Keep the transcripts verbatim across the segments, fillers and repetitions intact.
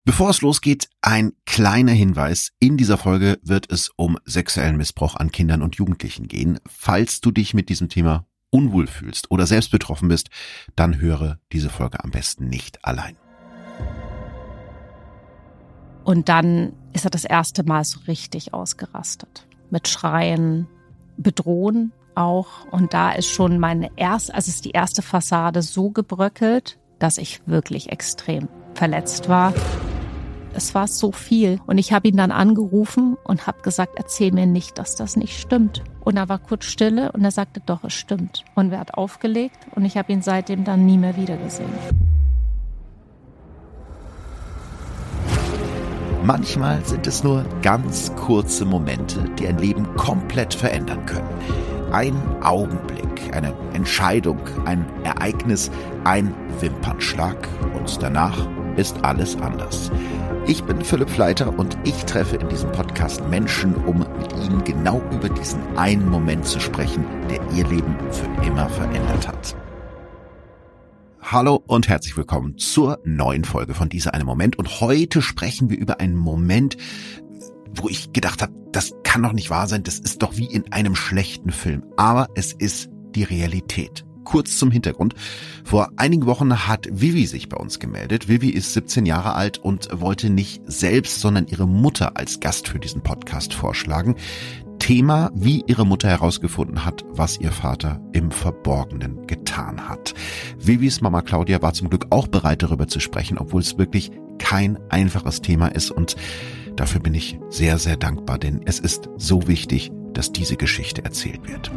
Bevor es losgeht, ein kleiner Hinweis. In dieser Folge wird es um sexuellen Missbrauch an Kindern und Jugendlichen gehen. Falls du dich mit diesem Thema unwohl fühlst oder selbst betroffen bist, dann höre diese Folge am besten nicht allein. Und dann ist er das erste Mal so richtig ausgerastet. Mit Schreien, Bedrohen auch. Und da ist schon meine erste, also ist die erste Fassade so gebröckelt, dass ich wirklich extrem verletzt war. Es war so viel. Und ich habe ihn dann angerufen und habe gesagt, erzähl mir nicht, dass das nicht stimmt. Und da war kurz Stille und er sagte, doch, es stimmt. Und er hat aufgelegt und ich habe ihn seitdem dann nie mehr wiedergesehen. Manchmal sind es nur ganz kurze Momente, die ein Leben komplett verändern können. Ein Augenblick, eine Entscheidung, ein Ereignis, ein Wimpernschlag und danach ist alles anders. Ich bin Philipp Fleiter und ich treffe in diesem Podcast Menschen, um mit ihnen genau über diesen einen Moment zu sprechen, der ihr Leben für immer verändert hat. Hallo und herzlich willkommen zur neuen Folge von Dieser eine Moment. Und heute sprechen wir über einen Moment, wo ich gedacht habe, das kann doch nicht wahr sein, das ist doch wie in einem schlechten Film. Aber es ist die Realität. Kurz zum Hintergrund. Vor einigen Wochen hat Vivi sich bei uns gemeldet. Vivi ist siebzehn Jahre alt und wollte nicht selbst, sondern ihre Mutter als Gast für diesen Podcast vorschlagen. Thema, wie ihre Mutter herausgefunden hat, was ihr Vater im Verborgenen getan hat. Vivis Mama Claudia war zum Glück auch bereit, darüber zu sprechen, obwohl es wirklich kein einfaches Thema ist. Und dafür bin ich sehr, sehr dankbar, denn es ist so wichtig, dass diese Geschichte erzählt wird.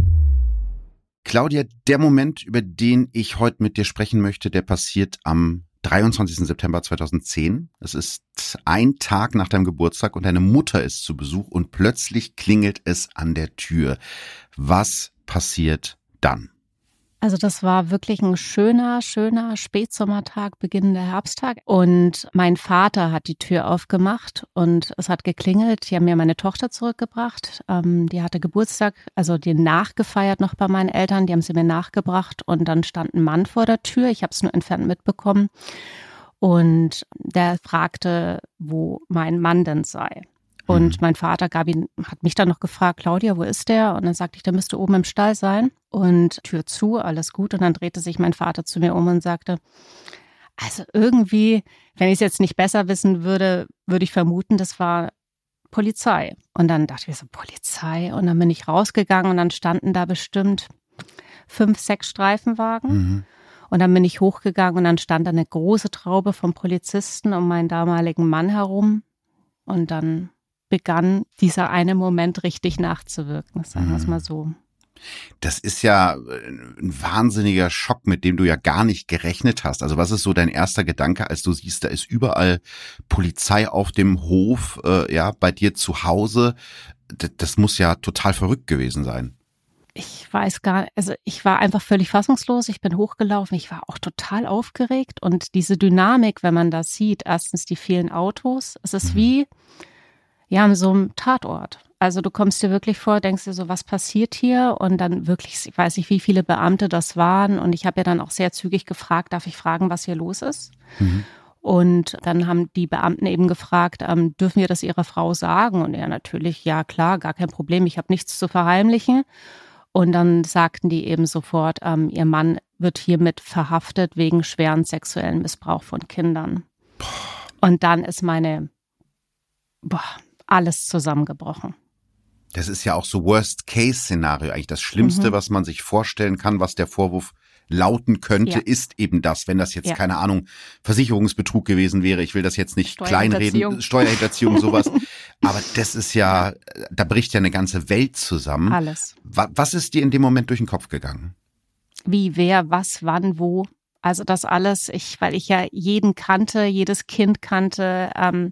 Claudia, der Moment, über den ich heute mit dir sprechen möchte, der passiert am dreiundzwanzigsten September zweitausendzehn. Es ist ein Tag nach deinem Geburtstag und deine Mutter ist zu Besuch und plötzlich klingelt es an der Tür. Was passiert dann? Also das war wirklich ein schöner, schöner Spätsommertag, beginnender Herbsttag. Und mein Vater hat die Tür aufgemacht und es hat geklingelt. Die haben mir meine Tochter zurückgebracht. Ähm, die hatte Geburtstag, also die nachgefeiert noch bei meinen Eltern. Die haben sie mir nachgebracht und dann stand ein Mann vor der Tür. Ich habe es nur entfernt mitbekommen. Und der fragte, wo mein Mann denn sei. Und mein Vater gab ihn, hat mich dann noch gefragt, Claudia, wo ist der? Und dann sagte ich, der müsste oben im Stall sein. Und Tür zu, alles gut. Und dann drehte sich mein Vater zu mir um und sagte, also irgendwie, wenn ich es jetzt nicht besser wissen würde, würde ich vermuten, das war Polizei. Und dann dachte ich mir so, Polizei? Und dann bin ich rausgegangen und dann standen da bestimmt fünf, sechs Streifenwagen. Mhm. Und dann bin ich hochgegangen und dann stand da eine große Traube von Polizisten um meinen damaligen Mann herum. Und dann begann dieser eine Moment richtig nachzuwirken, sagen wir es mal so. Das ist ja ein wahnsinniger Schock, mit dem du ja gar nicht gerechnet hast. Also was ist so dein erster Gedanke, als du siehst, da ist überall Polizei auf dem Hof, äh, ja, bei dir zu Hause. Das, das muss ja total verrückt gewesen sein. Ich weiß gar nicht, also ich war einfach völlig fassungslos, ich bin hochgelaufen, ich war auch total aufgeregt und diese Dynamik, wenn man das sieht, erstens die vielen Autos, es ist mhm. wie, ja, an so einem Tatort. Also du kommst dir wirklich vor, denkst dir so, was passiert hier? Und dann wirklich, ich weiß nicht, wie viele Beamte das waren und ich habe ja dann auch sehr zügig gefragt, darf ich fragen, was hier los ist? Mhm. Und dann haben die Beamten eben gefragt, ähm, dürfen wir das ihrer Frau sagen? Und er natürlich, ja klar, gar kein Problem, ich habe nichts zu verheimlichen. Und dann sagten die eben sofort, ähm, ihr Mann wird hiermit verhaftet wegen schweren sexuellen Missbrauch von Kindern. Und dann ist meine, boah, alles zusammengebrochen. Das ist ja auch so Worst-Case-Szenario, eigentlich das Schlimmste, mhm. was man sich vorstellen kann, was der Vorwurf lauten könnte, ja. ist eben das, wenn das jetzt, ja. keine Ahnung, Versicherungsbetrug gewesen wäre. Ich will das jetzt nicht kleinreden, Steuerhinterziehung, sowas. Aber das ist ja, da bricht ja eine ganze Welt zusammen. Alles. Was ist dir in dem Moment durch den Kopf gegangen? Wie, wer, was, wann, wo? Also das alles, ich, weil ich ja jeden kannte, jedes Kind kannte, ähm,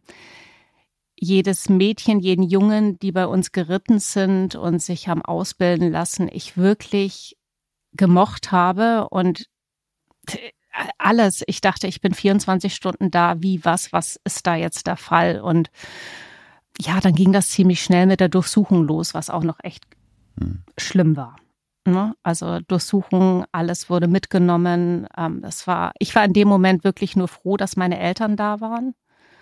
jedes Mädchen, jeden Jungen, die bei uns geritten sind und sich haben ausbilden lassen, ich wirklich gemocht habe und alles. Ich dachte, ich bin vierundzwanzig Stunden da, wie, was, was ist da jetzt der Fall? Und ja, dann ging das ziemlich schnell mit der Durchsuchung los, was auch noch echt hm. schlimm war. Also Durchsuchung, alles wurde mitgenommen. Das war, ich war in dem Moment wirklich nur froh, dass meine Eltern da waren.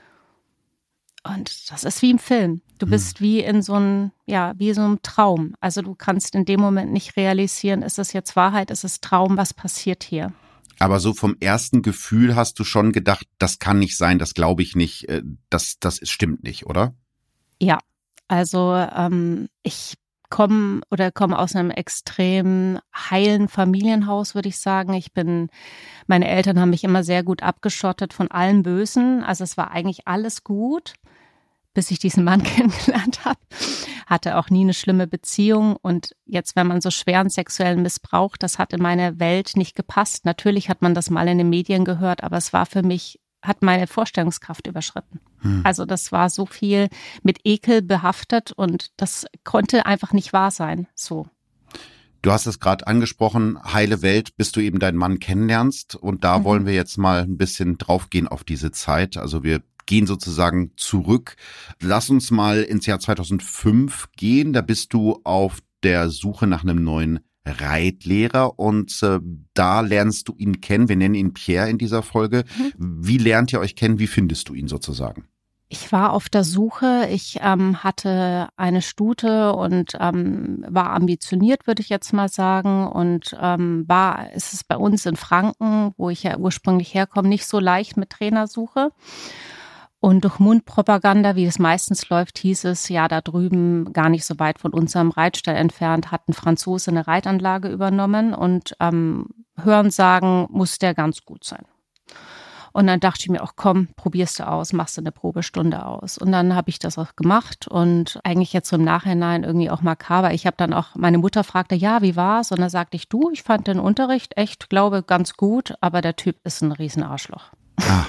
Und das ist wie im Film. Du bist hm. wie in so einem, ja, wie so einem Traum. Also du kannst in dem Moment nicht realisieren, ist es jetzt Wahrheit, ist es Traum, was passiert hier? Aber so vom ersten Gefühl hast du schon gedacht, das kann nicht sein, das glaube ich nicht, das, das stimmt nicht, oder? Ja, also ähm, ich komme oder komme aus einem extrem heilen Familienhaus, würde ich sagen. Ich bin, meine Eltern haben mich immer sehr gut abgeschottet von allem Bösen. Also es war eigentlich alles gut, bis ich diesen Mann kennengelernt habe. Hatte auch nie eine schlimme Beziehung. Und jetzt, wenn man so schweren sexuellen Missbrauch, das hat in meine Welt nicht gepasst. Natürlich hat man das mal in den Medien gehört, aber es war für mich, hat meine Vorstellungskraft überschritten. Hm. Also das war so viel mit Ekel behaftet und das konnte einfach nicht wahr sein. So. Du hast es gerade angesprochen, heile Welt, bis du eben deinen Mann kennenlernst. Und da mhm. wollen wir jetzt mal ein bisschen draufgehen auf diese Zeit. Also wir gehen sozusagen zurück. Lass uns mal ins Jahr zweitausendfünf gehen. Da bist du auf der Suche nach einem neuen Reitlehrer und äh, da lernst du ihn kennen. Wir nennen ihn Pierre in dieser Folge. Mhm. Wie lernt ihr euch kennen? Wie findest du ihn sozusagen? Ich war auf der Suche. Ich ähm, hatte eine Stute und ähm, war ambitioniert, würde ich jetzt mal sagen. Und ähm, war, ist es bei uns in Franken, wo ich ja ursprünglich herkomme, nicht so leicht mit Trainersuche. Und durch Mundpropaganda, wie es meistens läuft, hieß es, ja, da drüben, gar nicht so weit von unserem Reitstall entfernt, hat ein Franzose eine Reitanlage übernommen und ähm, Hörensagen muss der ganz gut sein. Und dann dachte ich mir auch, komm, probierst du aus, machst du eine Probestunde aus. Und dann habe ich das auch gemacht und eigentlich jetzt so im Nachhinein irgendwie auch makaber. Ich habe dann auch, meine Mutter fragte, ja, wie war's? Und dann sagte ich, du, ich fand den Unterricht echt, glaube, ganz gut, aber der Typ ist ein Riesenarschloch. Ah.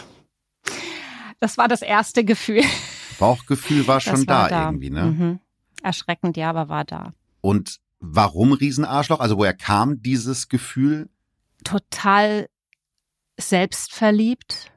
Das war das erste Gefühl. Bauchgefühl war schon war da, da irgendwie, ne? Mhm. Erschreckend, ja, aber war da. Und warum Riesenarschloch? Also woher kam dieses Gefühl? Total selbstverliebt.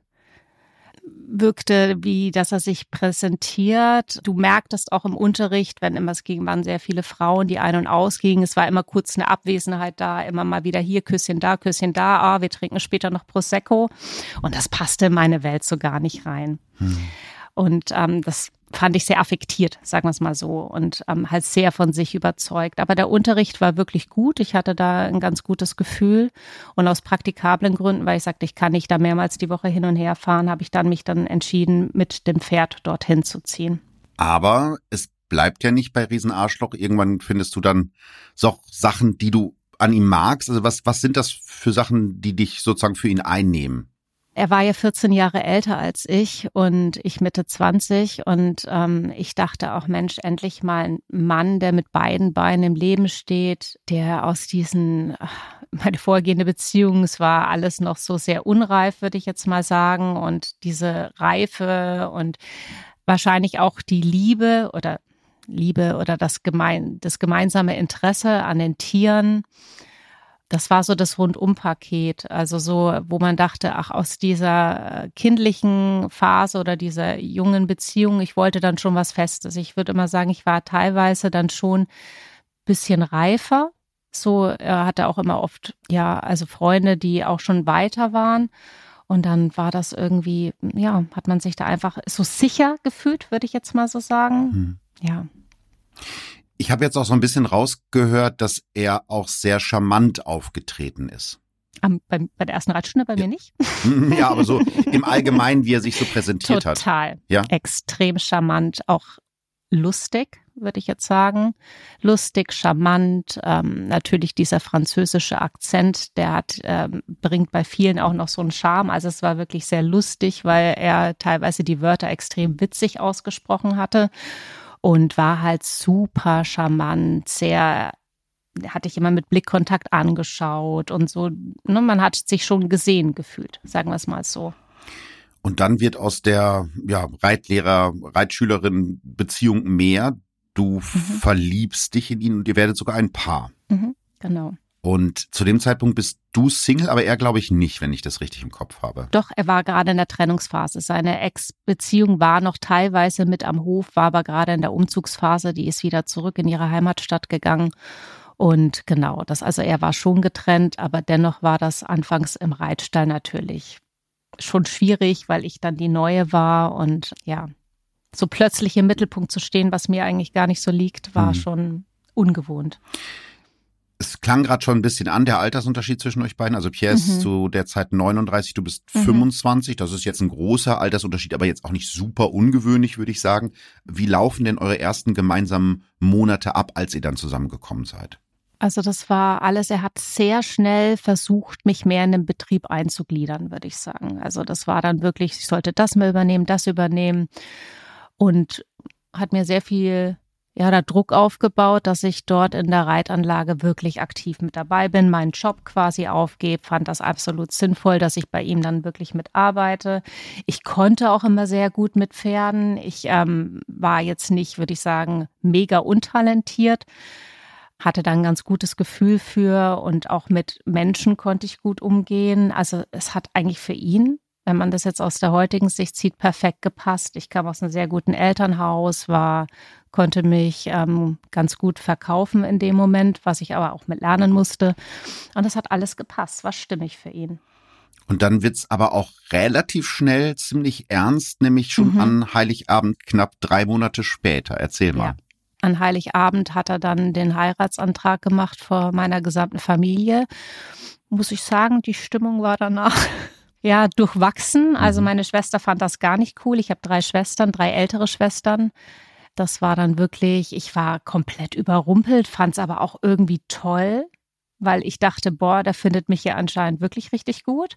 Wirkte, wie dass er sich präsentiert. Du merktest auch im Unterricht, wenn immer es ging, waren sehr viele Frauen, die ein- und ausgingen. Es war immer kurz eine Abwesenheit da, immer mal wieder hier, Küsschen da, Küsschen da. Ah, wir trinken später noch Prosecco. Und das passte in meine Welt so gar nicht rein. Hm. Und ähm, das fand ich sehr affektiert, sagen wir es mal so. Und ähm, halt sehr von sich überzeugt. Aber der Unterricht war wirklich gut. Ich hatte da ein ganz gutes Gefühl. Und aus praktikablen Gründen, weil ich sagte, ich kann nicht da mehrmals die Woche hin und her fahren, habe ich dann mich dann entschieden, mit dem Pferd dorthin zu ziehen. Aber es bleibt ja nicht bei Riesenarschloch. Irgendwann findest du dann so Sachen, die du an ihm magst. Also was, was sind das für Sachen, die dich sozusagen für ihn einnehmen? Er war ja vierzehn Jahre älter als ich und ich Mitte zwanzig und ähm, ich dachte auch, Mensch, endlich mal ein Mann, der mit beiden Beinen im Leben steht, der aus diesen, meine vorgehende Beziehung, es war alles noch so sehr unreif, würde ich jetzt mal sagen, und diese Reife und wahrscheinlich auch die Liebe oder Liebe oder das, gemein, das gemeinsame Interesse an den Tieren. Das war so das Rundumpaket, also so, wo man dachte, ach, aus dieser kindlichen Phase oder dieser jungen Beziehung, ich wollte dann schon was Festes. Ich würde immer sagen, ich war teilweise dann schon ein bisschen reifer. So, er hatte auch immer oft, ja, also Freunde, die auch schon weiter waren. Und dann war das irgendwie, ja, hat man sich da einfach so sicher gefühlt, würde ich jetzt mal so sagen. Hm. Ja. Ich habe jetzt auch so ein bisschen rausgehört, dass er auch sehr charmant aufgetreten ist. Um, bei, bei der ersten Reitstunde bei ja. mir nicht. Ja, aber so im Allgemeinen, wie er sich so präsentiert Total. hat. Total. Ja? Extrem charmant, auch lustig, würde ich jetzt sagen. Lustig, charmant, ähm, natürlich dieser französische Akzent, der hat, ähm, bringt bei vielen auch noch so einen Charme. Also es war wirklich sehr lustig, weil er teilweise die Wörter extrem witzig ausgesprochen hatte. Und war halt super charmant, sehr, hatte ich immer mit Blickkontakt angeschaut und so, ne, man hat sich schon gesehen gefühlt, sagen wir es mal so. Und dann wird aus der ja, Reitlehrer, Reitschülerin Beziehung mehr. Du mhm. verliebst dich in ihn und ihr werdet sogar ein Paar. Mhm, genau. Und zu dem Zeitpunkt bist du Single, aber er glaube ich nicht, wenn ich das richtig im Kopf habe. Doch, er war gerade in der Trennungsphase. Seine Ex-Beziehung war noch teilweise mit am Hof, war aber gerade in der Umzugsphase. Die ist wieder zurück in ihre Heimatstadt gegangen. Und genau, das, also er war schon getrennt, aber dennoch war das anfangs im Reitstall natürlich schon schwierig, weil ich dann die Neue war und ja. so plötzlich im Mittelpunkt zu stehen, was mir eigentlich gar nicht so liegt, war mhm. schon ungewohnt. Es klang gerade schon ein bisschen an, der Altersunterschied zwischen euch beiden. Also Pierre ist mhm. zu der Zeit neununddreißig, du bist mhm. fünfundzwanzig. Das ist jetzt ein großer Altersunterschied, aber jetzt auch nicht super ungewöhnlich, würde ich sagen. Wie laufen denn eure ersten gemeinsamen Monate ab, als ihr dann zusammengekommen seid? Also das war alles, er hat sehr schnell versucht, mich mehr in den Betrieb einzugliedern, würde ich sagen. Also das war dann wirklich, ich sollte das mal übernehmen, das übernehmen und hat mir sehr viel, ja, da Druck aufgebaut, dass ich dort in der Reitanlage wirklich aktiv mit dabei bin, meinen Job quasi aufgebe, fand das absolut sinnvoll, dass ich bei ihm dann wirklich mitarbeite. Ich konnte auch immer sehr gut mit Pferden. Ich ähm, war jetzt nicht, würde ich sagen, mega untalentiert. Hatte dann ein ganz gutes Gefühl für und auch mit Menschen konnte ich gut umgehen. Also es hat eigentlich für ihn, wenn man das jetzt aus der heutigen Sicht sieht, perfekt gepasst. Ich kam aus einem sehr guten Elternhaus, war, konnte mich ähm, ganz gut verkaufen in dem Moment, was ich aber auch mit lernen musste. Und das hat alles gepasst, war stimmig für ihn. Und dann wird's aber auch relativ schnell ziemlich ernst, nämlich schon mhm. an Heiligabend knapp drei Monate später. Erzähl mal. Ja. An Heiligabend hat er dann den Heiratsantrag gemacht vor meiner gesamten Familie. Muss ich sagen, die Stimmung war danach ja durchwachsen. Also meine Schwester fand das gar nicht cool. Ich habe drei Schwestern, drei ältere Schwestern. Das war dann wirklich, ich war komplett überrumpelt, fand es aber auch irgendwie toll, weil ich dachte, boah, der findet mich ja anscheinend wirklich richtig gut.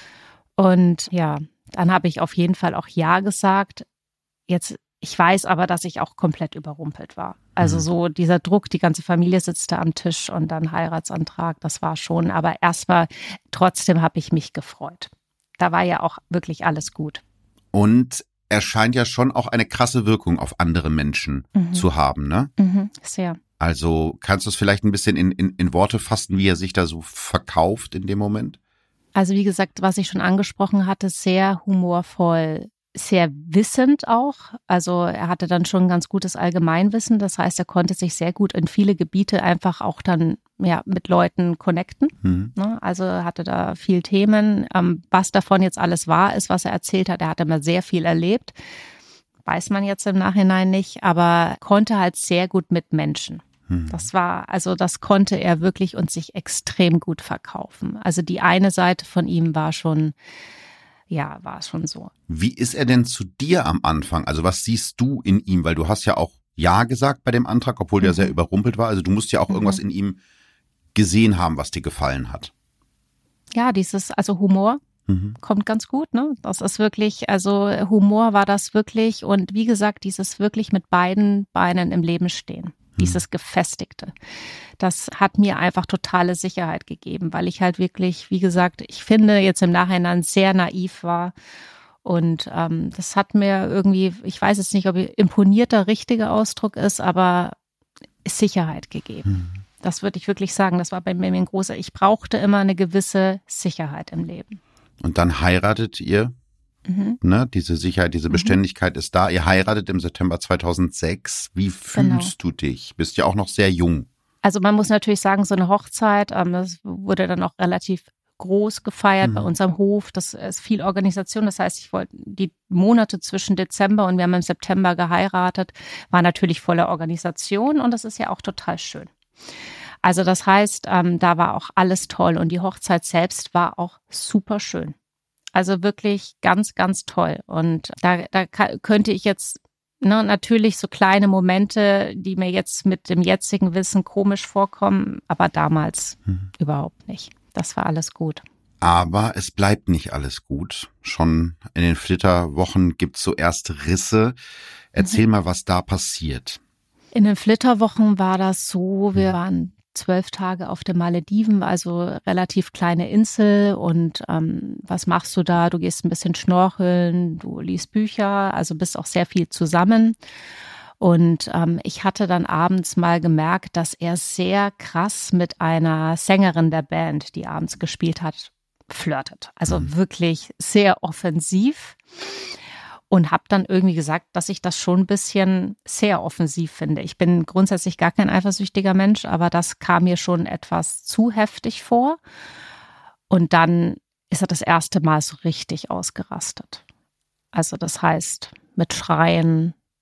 Und ja, dann habe ich auf jeden Fall auch Ja gesagt. Jetzt Ich weiß aber, dass ich auch komplett überrumpelt war. Also so dieser Druck, die ganze Familie sitzt da am Tisch und dann Heiratsantrag, das war schon. Aber erstmal, trotzdem habe ich mich gefreut. Da war ja auch wirklich alles gut. Und er scheint ja schon auch eine krasse Wirkung auf andere Menschen mhm. zu haben, ne? Mhm, sehr. Also kannst du es vielleicht ein bisschen in, in, in Worte fassen, wie er sich da so verkauft in dem Moment? Also wie gesagt, was ich schon angesprochen hatte, sehr humorvoll. Sehr wissend auch, also er hatte dann schon ein ganz gutes Allgemeinwissen, das heißt, er konnte sich sehr gut in viele Gebiete einfach auch dann ja mit Leuten connecten, mhm. ne? Also er hatte da viel Themen, ähm, was davon jetzt alles wahr ist, was er erzählt hat, er hat immer sehr viel erlebt, weiß man jetzt im Nachhinein nicht, aber konnte halt sehr gut mit Menschen. Mhm. Das war, also das konnte er wirklich und sich extrem gut verkaufen. Also die eine Seite von ihm war schon Ja, war es schon so. Wie ist er denn zu dir am Anfang? Also was siehst du in ihm? Weil du hast ja auch Ja gesagt bei dem Antrag, obwohl mhm. der sehr überrumpelt war. Also du musst ja auch mhm. irgendwas in ihm gesehen haben, was dir gefallen hat. Ja, dieses, also Humor mhm. kommt ganz gut, ne? Das ist wirklich, also Humor war das wirklich. Und wie gesagt, dieses wirklich mit beiden Beinen im Leben stehen. Dieses Gefestigte. Das hat mir einfach totale Sicherheit gegeben, weil ich halt wirklich, wie gesagt, ich finde jetzt im Nachhinein sehr naiv war. Und ähm, das hat mir irgendwie, ich weiß jetzt nicht, ob imponiert der richtige Ausdruck ist, aber Sicherheit gegeben. Mhm. Das würde ich wirklich sagen. Das war bei mir ein großer, ich brauchte immer eine gewisse Sicherheit im Leben. Und dann heiratet ihr? Mhm. Ne, diese Sicherheit, diese Beständigkeit mhm. ist da. Ihr heiratet im September zweitausendsechs. Wie fühlst genau. du dich? Bist ja auch noch sehr jung. Also man muss natürlich sagen, so eine Hochzeit, ähm, das wurde dann auch relativ groß gefeiert mhm. bei uns am Hof. Das ist viel Organisation. Das heißt, ich wollte die Monate zwischen Dezember und wir haben im September geheiratet, war natürlich voller Organisation und das ist ja auch total schön. Also das heißt, ähm, da war auch alles toll und die Hochzeit selbst war auch super schön. Also wirklich ganz, ganz toll. Und da, da könnte ich jetzt, ne, natürlich so kleine Momente, die mir jetzt mit dem jetzigen Wissen komisch vorkommen, aber damals hm. überhaupt nicht. Das war alles gut. Aber es bleibt nicht alles gut. Schon in den Flitterwochen gibt es so erste Risse. Erzähl mhm. mal, was da passiert. In den Flitterwochen war das so, wir waren zwölf Tage auf den Malediven, also relativ kleine Insel. Und ähm, was machst du da? Du gehst ein bisschen schnorcheln, du liest Bücher, also bist auch sehr viel zusammen. Und ähm, ich hatte dann abends mal gemerkt, dass er sehr krass mit einer Sängerin der Band, die abends gespielt hat, flirtet. Also mhm. wirklich sehr offensiv. Und habe dann irgendwie gesagt, dass ich das schon ein bisschen sehr offensiv finde. Ich bin grundsätzlich gar kein eifersüchtiger Mensch, aber das kam mir schon etwas zu heftig vor. Und dann ist er das erste Mal so richtig ausgerastet. Also das heißt mit Schreien,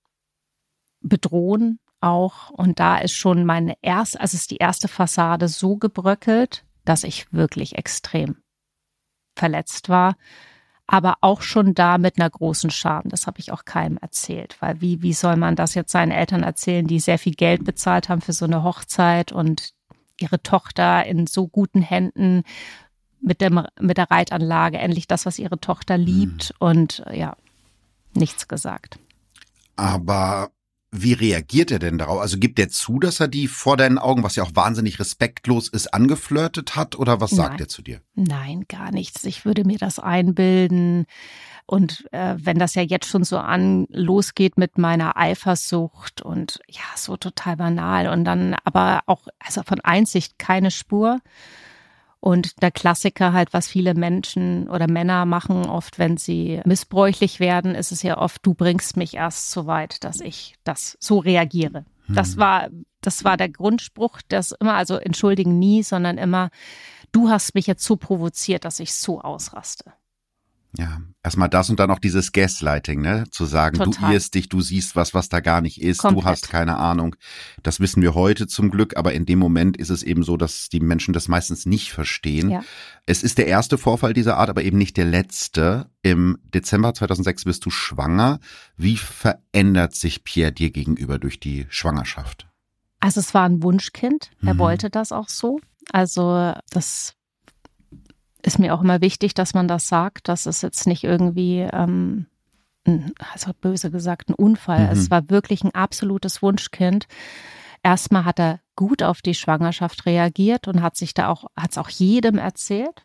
bedrohen auch. Und da ist schon meine erste, also ist die erste Fassade so gebröckelt, dass ich wirklich extrem verletzt war. Aber auch schon da mit einer großen Scham. Das habe ich auch keinem erzählt. Weil wie, wie soll man das jetzt seinen Eltern erzählen, die sehr viel Geld bezahlt haben für so eine Hochzeit und ihre Tochter in so guten Händen mit dem, mit der Reitanlage, endlich das, was ihre Tochter liebt, mhm. und ja, nichts gesagt. Aber wie reagiert er denn darauf? Also gibt er zu, dass er die vor deinen Augen, was ja auch wahnsinnig respektlos ist, angeflirtet hat, oder was sagt Nein. er zu dir? Nein, gar nichts. Ich würde mir das einbilden. Und äh, wenn das ja jetzt schon so an losgeht mit meiner Eifersucht und ja, so total banal und dann aber auch also von Einsicht keine Spur. Und der Klassiker halt, was viele Menschen oder Männer machen, oft wenn sie missbräuchlich werden, ist es ja oft, du bringst mich erst so weit, dass ich das so reagiere. Hm. Das war, das war der Grundspruch, das immer, also entschuldigen nie, sondern immer, du hast mich jetzt so provoziert, dass ich so ausraste. Ja, erstmal das und dann auch dieses Gaslighting, ne? Zu sagen, Total. Du irrst dich, du siehst was, was da gar nicht ist, Komplett. Du hast keine Ahnung. Das wissen wir heute zum Glück, aber in dem Moment ist es eben so, dass die Menschen das meistens nicht verstehen. Ja. Es ist der erste Vorfall dieser Art, aber eben nicht der letzte. Im Dezember zweitausendsechs bist du schwanger. Wie verändert sich Pierre dir gegenüber durch die Schwangerschaft? Also es war ein Wunschkind. Er mhm. wollte das auch so. Also das ist mir auch immer wichtig, dass man das sagt, dass es jetzt nicht irgendwie, ähm, also böse gesagt, ein Unfall. Mhm. Es war wirklich ein absolutes Wunschkind. Erstmal hat er gut auf die Schwangerschaft reagiert und hat sich da auch, hat es auch jedem erzählt.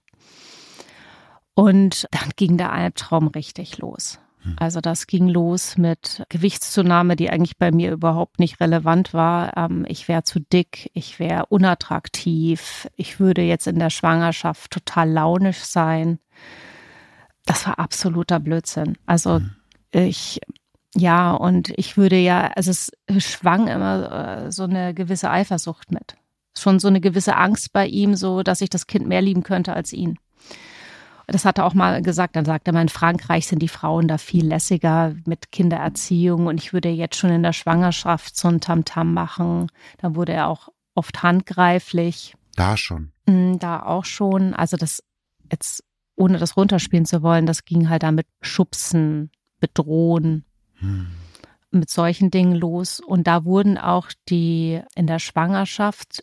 Und dann ging der Albtraum richtig los. Also das ging los mit Gewichtszunahme, die eigentlich bei mir überhaupt nicht relevant war. Ähm, ich wäre zu dick, ich wäre unattraktiv, ich würde jetzt in der Schwangerschaft total launisch sein. Das war absoluter Blödsinn. Also mhm. ich, ja, und ich würde ja, also es schwang immer äh, so eine gewisse Eifersucht mit. Schon so eine gewisse Angst bei ihm, so dass ich das Kind mehr lieben könnte als ihn. Das hat er auch mal gesagt, dann sagte er, in Frankreich sind die Frauen da viel lässiger mit Kindererziehung und ich würde jetzt schon in der Schwangerschaft so ein Tamtam machen. Dann wurde er auch oft handgreiflich. Da schon? Da auch schon. Also das jetzt, ohne das runterspielen zu wollen, das ging halt da mit Schubsen, Bedrohen, hm. mit solchen Dingen los. Und da wurden auch die, in der Schwangerschaft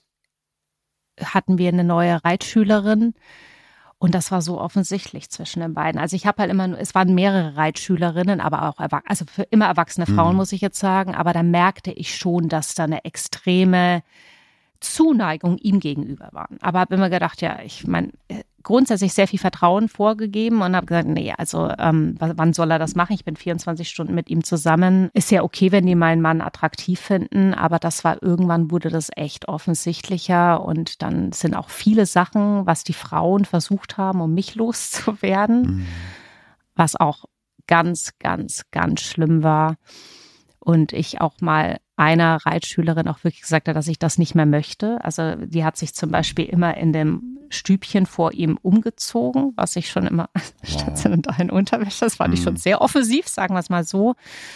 hatten wir eine neue Reitschülerin. Und das war so offensichtlich zwischen den beiden. Also ich habe halt immer, es waren mehrere Reitschülerinnen, aber auch, also für immer erwachsene Frauen, mhm. muss ich jetzt sagen. Aber da merkte ich schon, dass da eine extreme Zuneigung ihm gegenüber war. Aber habe immer gedacht, ja, ich meine, grundsätzlich sehr viel Vertrauen vorgegeben und habe gesagt, nee, also ähm, wann soll er das machen? Ich bin vierundzwanzig Stunden mit ihm zusammen. Ist ja okay, wenn die meinen Mann attraktiv finden, aber das war, irgendwann wurde das echt offensichtlicher und dann sind auch viele Sachen, was die Frauen versucht haben, um mich loszuwerden, mhm. was auch ganz, ganz, ganz schlimm war. Und ich auch mal einer Reitschülerin auch wirklich gesagt hat, dass ich das nicht mehr möchte. Also die hat sich zum Beispiel immer in dem Stübchen vor ihm umgezogen, was ich schon immer, statt in deinen Unterwäsche, das fand ich schon sehr offensiv, sagen wir es mal so.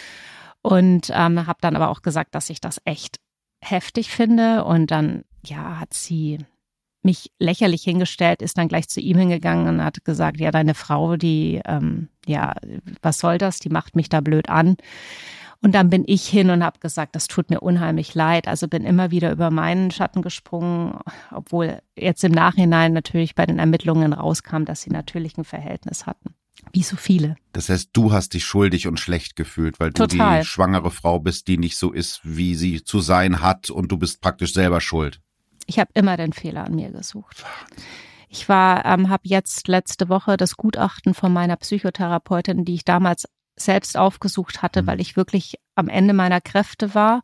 Und ähm, habe dann aber auch gesagt, dass ich das echt heftig finde. Und dann, ja, hat sie mich lächerlich hingestellt, ist dann gleich zu ihm hingegangen und hat gesagt, ja, deine Frau, die, ähm, ja, was soll das? Die macht mich da blöd an. Und dann bin ich hin und habe gesagt, das tut mir unheimlich leid. Also bin immer wieder über meinen Schatten gesprungen, obwohl jetzt im Nachhinein natürlich bei den Ermittlungen rauskam, dass sie natürlich ein Verhältnis hatten. Wie so viele. Das heißt, du hast dich schuldig und schlecht gefühlt, weil du Total. Die schwangere Frau bist, die nicht so ist, wie sie zu sein hat und du bist praktisch selber schuld. Ich habe immer den Fehler an mir gesucht. Ich war, ähm, habe jetzt letzte Woche das Gutachten von meiner Psychotherapeutin, die ich damals selbst aufgesucht hatte, mhm. weil ich wirklich am Ende meiner Kräfte war.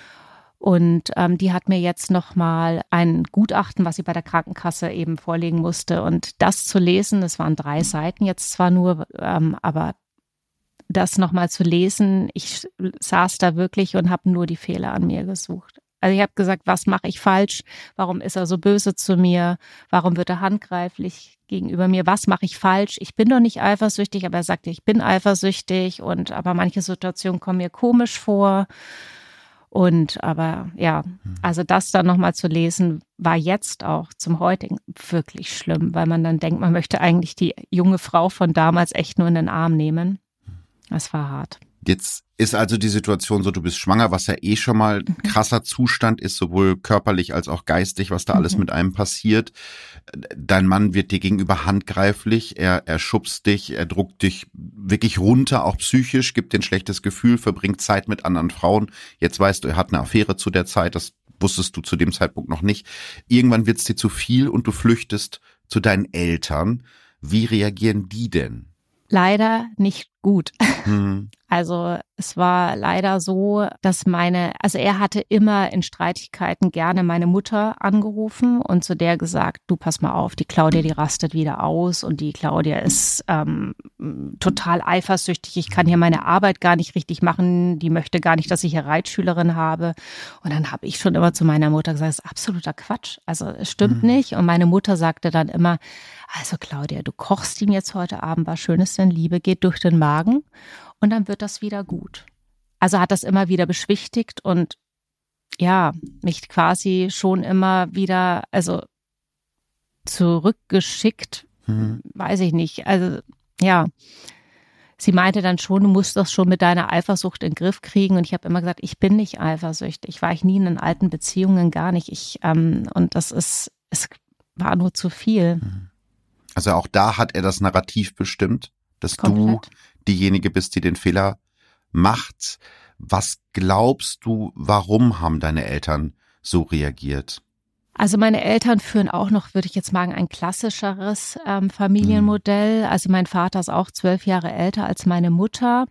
Und ähm, die hat mir jetzt nochmal ein Gutachten, was sie bei der Krankenkasse eben vorlegen musste. Und das zu lesen, das waren drei Seiten jetzt zwar nur, ähm, aber das nochmal zu lesen, ich saß da wirklich und habe nur die Fehler an mir gesucht. Also ich habe gesagt, was mache ich falsch? Warum ist er so böse zu mir? Warum wird er handgreiflich gegenüber mir? Was mache ich falsch? Ich bin doch nicht eifersüchtig, aber er sagte, ich bin eifersüchtig und aber manche Situationen kommen mir komisch vor. Und aber ja, also das dann nochmal zu lesen, war jetzt auch zum heutigen wirklich schlimm, weil man dann denkt, man möchte eigentlich die junge Frau von damals echt nur in den Arm nehmen. Das war hart. Jetzt ist also die Situation so, du bist schwanger, was ja eh schon mal ein krasser Zustand ist, sowohl körperlich als auch geistig, was da alles mhm. mit einem passiert. Dein Mann wird dir gegenüber handgreiflich, er, er schubst dich, er druckt dich wirklich runter, auch psychisch, gibt dir ein schlechtes Gefühl, verbringt Zeit mit anderen Frauen. Jetzt weißt du, er hat eine Affäre zu der Zeit, das wusstest du zu dem Zeitpunkt noch nicht. Irgendwann wird es dir zu viel und du flüchtest zu deinen Eltern. Wie reagieren die denn? Leider nicht gut. Hm. Also es war leider so, dass meine, also er hatte immer in Streitigkeiten gerne meine Mutter angerufen und zu der gesagt, du pass mal auf, die Claudia, die rastet wieder aus und die Claudia ist ähm, total eifersüchtig, ich kann hier meine Arbeit gar nicht richtig machen, die möchte gar nicht, dass ich hier Reitschülerin habe. Und dann habe ich schon immer zu meiner Mutter gesagt, das ist absoluter Quatsch, also es stimmt mhm. nicht. Und meine Mutter sagte dann immer, also Claudia, du kochst ihm jetzt heute Abend was Schönes, denn Liebe geht durch den Magen. Und dann wird das wieder gut. Also hat das immer wieder beschwichtigt und ja, mich quasi schon immer wieder, also zurückgeschickt, mhm. weiß ich nicht. Also ja, sie meinte dann schon, du musst das schon mit deiner Eifersucht in den Griff kriegen. Und ich habe immer gesagt, ich bin nicht eifersüchtig. War ich nie in alten Beziehungen, gar nicht. Ich ähm, und das ist, es war nur zu viel. Also auch da hat er das Narrativ bestimmt, dass Komplett. du diejenige bist, die den Fehler macht. Was glaubst du, warum haben deine Eltern so reagiert? Also meine Eltern führen auch noch, würde ich jetzt sagen, ein klassischeres ähm, Familienmodell. Also mein Vater ist auch zwölf Jahre älter als meine Mutter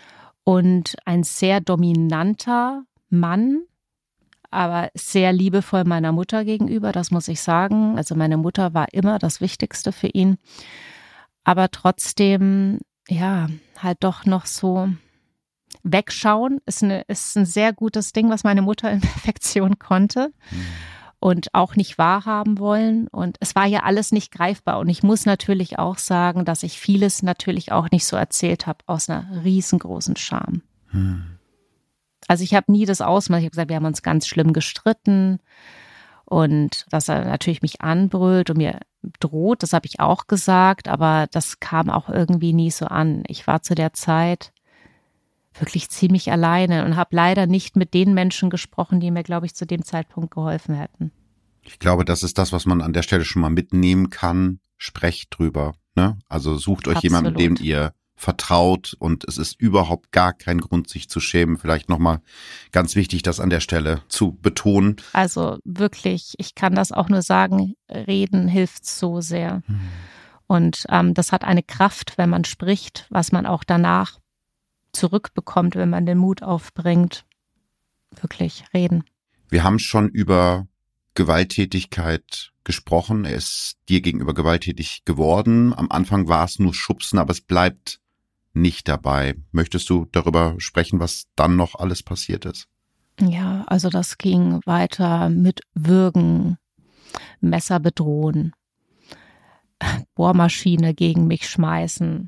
und ein sehr dominanter Mann, aber sehr liebevoll meiner Mutter gegenüber, das muss ich sagen. Also meine Mutter war immer das Wichtigste für ihn, aber trotzdem ja, halt doch noch so wegschauen ist, eine, ist ein sehr gutes Ding, was meine Mutter in Perfektion konnte mhm. und auch nicht wahrhaben wollen. Und es war ja alles nicht greifbar. Und ich muss natürlich auch sagen, dass ich vieles natürlich auch nicht so erzählt habe aus einer riesengroßen Scham. Mhm. Also ich habe nie das Ausmaß, ich habe gesagt, wir haben uns ganz schlimm gestritten und dass er natürlich mich anbrüllt und mir droht, das habe ich auch gesagt, aber das kam auch irgendwie nie so an. Ich war zu der Zeit wirklich ziemlich alleine und habe leider nicht mit den Menschen gesprochen, die mir, glaube ich, zu dem Zeitpunkt geholfen hätten. Ich glaube, das ist das, was man an der Stelle schon mal mitnehmen kann. Sprecht drüber, ne? Also sucht euch Absolut. jemanden, dem ihr vertraut und es ist überhaupt gar kein Grund, sich zu schämen. Vielleicht nochmal ganz wichtig, das an der Stelle zu betonen. Also wirklich, ich kann das auch nur sagen, reden hilft so sehr. Hm. Und ähm, das hat eine Kraft, wenn man spricht, was man auch danach zurückbekommt, wenn man den Mut aufbringt. Wirklich reden. Wir haben schon über Gewalttätigkeit gesprochen. Er ist dir gegenüber gewalttätig geworden. Am Anfang war es nur Schubsen, aber es bleibt nicht dabei. Möchtest du darüber sprechen, was dann noch alles passiert ist? Ja, also das ging weiter mit Würgen, Messer bedrohen, Bohrmaschine gegen mich schmeißen,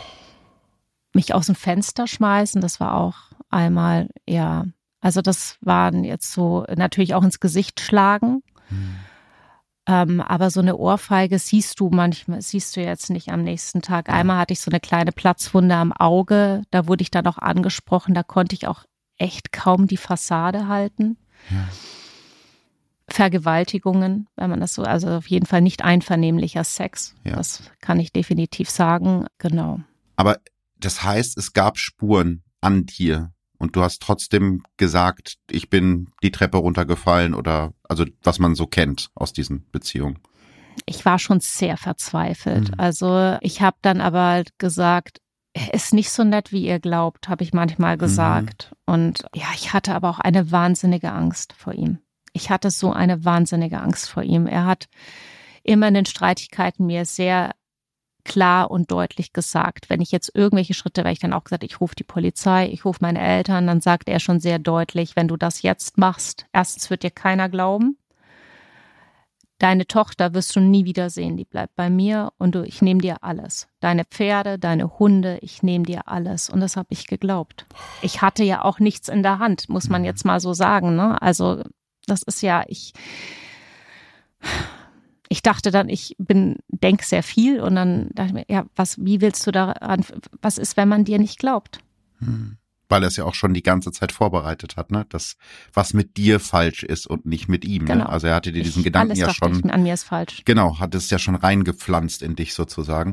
mich aus dem Fenster schmeißen, das war auch einmal, ja, also das waren jetzt so, natürlich auch ins Gesicht schlagen, hm. ähm, aber so eine Ohrfeige siehst du manchmal, siehst du jetzt nicht am nächsten Tag. Einmal hatte ich so eine kleine Platzwunde am Auge, da wurde ich dann auch angesprochen, da konnte ich auch echt kaum die Fassade halten. Ja. Vergewaltigungen, wenn man das so, also auf jeden Fall nicht einvernehmlicher Sex, ja. Das kann ich definitiv sagen, genau. Aber das heißt, es gab Spuren an dir und du hast trotzdem gesagt, ich bin die Treppe runtergefallen oder also was man so kennt aus diesen Beziehungen. Ich war schon sehr verzweifelt. Mhm. Also ich habe dann aber halt gesagt, er ist nicht so nett, wie ihr glaubt, habe ich manchmal gesagt. Mhm. Und ja, ich hatte aber auch eine wahnsinnige Angst vor ihm. Ich hatte so eine wahnsinnige Angst vor ihm. Er hat immer in den Streitigkeiten mir sehr klar und deutlich gesagt, wenn ich jetzt irgendwelche Schritte, weil ich dann auch gesagt, ich rufe die Polizei, ich rufe meine Eltern, dann sagt er schon sehr deutlich, wenn du das jetzt machst, erstens wird dir keiner glauben, deine Tochter wirst du nie wiedersehen, die bleibt bei mir und du, ich nehme dir alles. Deine Pferde, deine Hunde, ich nehme dir alles. Und das habe ich geglaubt. Ich hatte ja auch nichts in der Hand, muss man jetzt mal so sagen, ne? Also das ist ja, ich, ich dachte dann, ich bin, denk sehr viel und dann dachte ich mir, ja, was, wie willst du daran, was ist, wenn man dir nicht glaubt? Hm. Weil er es ja auch schon die ganze Zeit vorbereitet hat, ne? Das, was mit dir falsch ist und nicht mit ihm. Genau. Ne? Also er hatte dir diesen ich, Gedanken alles ja dachte schon. Ich, an mir ist falsch. Genau, hat es ja schon reingepflanzt in dich sozusagen.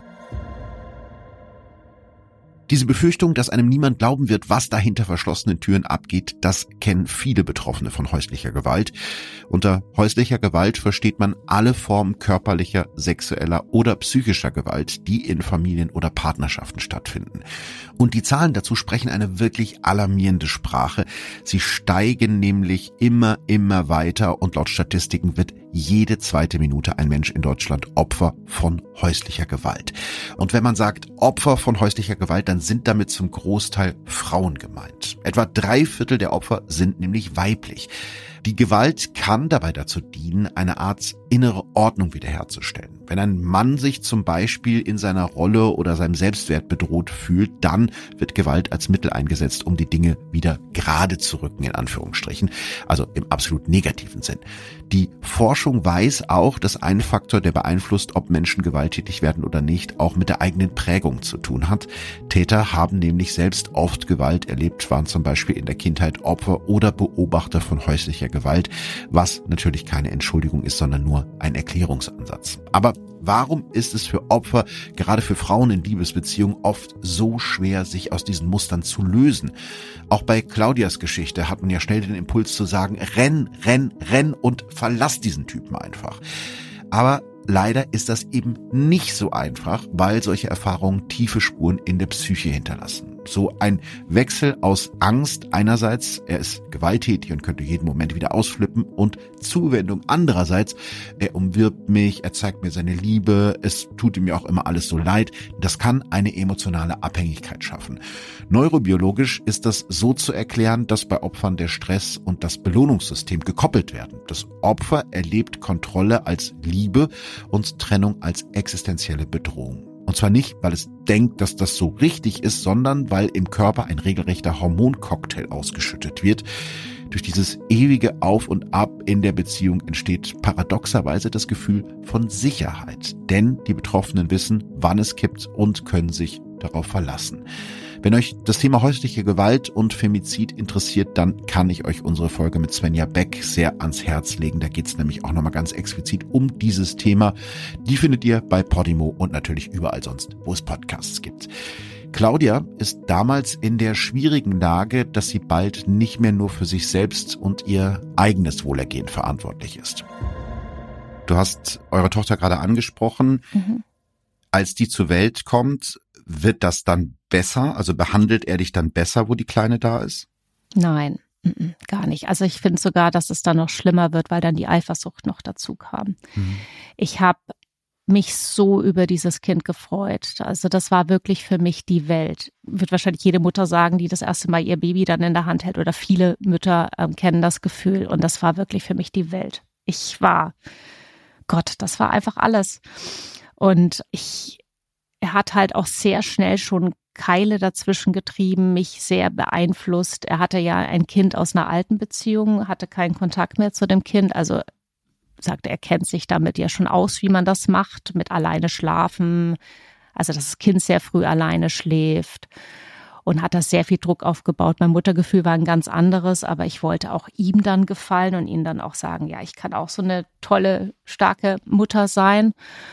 Diese Befürchtung, dass einem niemand glauben wird, was da hinter verschlossenen Türen abgeht, das kennen viele Betroffene von häuslicher Gewalt. Unter häuslicher Gewalt versteht man alle Formen körperlicher, sexueller oder psychischer Gewalt, die in Familien oder Partnerschaften stattfinden. Und die Zahlen dazu sprechen eine wirklich alarmierende Sprache. Sie steigen nämlich immer, immer weiter und laut Statistiken wird jede zweite Minute ein Mensch in Deutschland Opfer von häuslicher Gewalt. Und wenn man sagt Opfer von häuslicher Gewalt, dann sind damit zum Großteil Frauen gemeint. Etwa drei Viertel der Opfer sind nämlich weiblich. Die Gewalt kann dabei dazu dienen, eine Art innere Ordnung wiederherzustellen. Wenn ein Mann sich zum Beispiel in seiner Rolle oder seinem Selbstwert bedroht fühlt, dann wird Gewalt als Mittel eingesetzt, um die Dinge wieder gerade zu rücken, in Anführungsstrichen. Also im absolut negativen Sinn. Die Forschung weiß auch, dass ein Faktor, der beeinflusst, ob Menschen gewalttätig werden oder nicht, auch mit der eigenen Prägung zu tun hat. Täter haben nämlich selbst oft Gewalt erlebt, waren zum Beispiel in der Kindheit Opfer oder Beobachter von häuslicher Gewalt, was natürlich keine Entschuldigung ist, sondern nur ein Erklärungsansatz. Aber warum ist es für Opfer, gerade für Frauen in Liebesbeziehungen, oft so schwer, sich aus diesen Mustern zu lösen? Auch bei Claudias Geschichte hat man ja schnell den Impuls zu sagen, renn, renn, renn und verlass diesen Typen einfach. Aber leider ist das eben nicht so einfach, weil solche Erfahrungen tiefe Spuren in der Psyche hinterlassen. So ein Wechsel aus Angst einerseits, er ist gewalttätig und könnte jeden Moment wieder ausflippen, und Zuwendung andererseits, er umwirbt mich, er zeigt mir seine Liebe, es tut ihm ja auch immer alles so leid. Das kann eine emotionale Abhängigkeit schaffen. Neurobiologisch ist das so zu erklären, dass bei Opfern der Stress und das Belohnungssystem gekoppelt werden. Das Opfer erlebt Kontrolle als Liebe und Trennung als existenzielle Bedrohung. Und zwar nicht, weil es denkt, dass das so richtig ist, sondern weil im Körper ein regelrechter Hormoncocktail ausgeschüttet wird. Durch dieses ewige Auf und Ab in der Beziehung entsteht paradoxerweise das Gefühl von Sicherheit. Denn die Betroffenen wissen, wann es kippt und können sich darauf verlassen. Wenn euch das Thema häusliche Gewalt und Femizid interessiert, dann kann ich euch unsere Folge mit Svenja Beck sehr ans Herz legen. Da geht es nämlich auch nochmal ganz explizit um dieses Thema. Die findet ihr bei Podimo und natürlich überall sonst, wo es Podcasts gibt. Claudia ist damals in der schwierigen Lage, dass sie bald nicht mehr nur für sich selbst und ihr eigenes Wohlergehen verantwortlich ist. Du hast eure Tochter gerade angesprochen. Mhm. Als die zur Welt kommt, wird das dann besser? Also behandelt er dich dann besser, wo die Kleine da ist? Nein, gar nicht. Also ich finde sogar, dass es dann noch schlimmer wird, weil dann die Eifersucht noch dazu kam. Mhm. Ich habe mich so über dieses Kind gefreut. Also das war wirklich für mich die Welt. Wird wahrscheinlich jede Mutter sagen, die das erste Mal ihr Baby dann in der Hand hält, oder viele Mütter ähm, kennen das Gefühl, und das war wirklich für mich die Welt. Ich war, Gott, das war einfach alles. Und ich, er hat halt auch sehr schnell schon Keile dazwischen getrieben, mich sehr beeinflusst. Er hatte ja ein Kind aus einer alten Beziehung, hatte keinen Kontakt mehr zu dem Kind. Also sagte, er kennt sich damit ja schon aus, wie man das macht, mit alleine schlafen. Also dass das Kind sehr früh alleine schläft, und hat da sehr viel Druck aufgebaut. Mein Muttergefühl war ein ganz anderes, aber ich wollte auch ihm dann gefallen und ihm dann auch sagen, ja, ich kann auch so eine tolle, starke Mutter sein.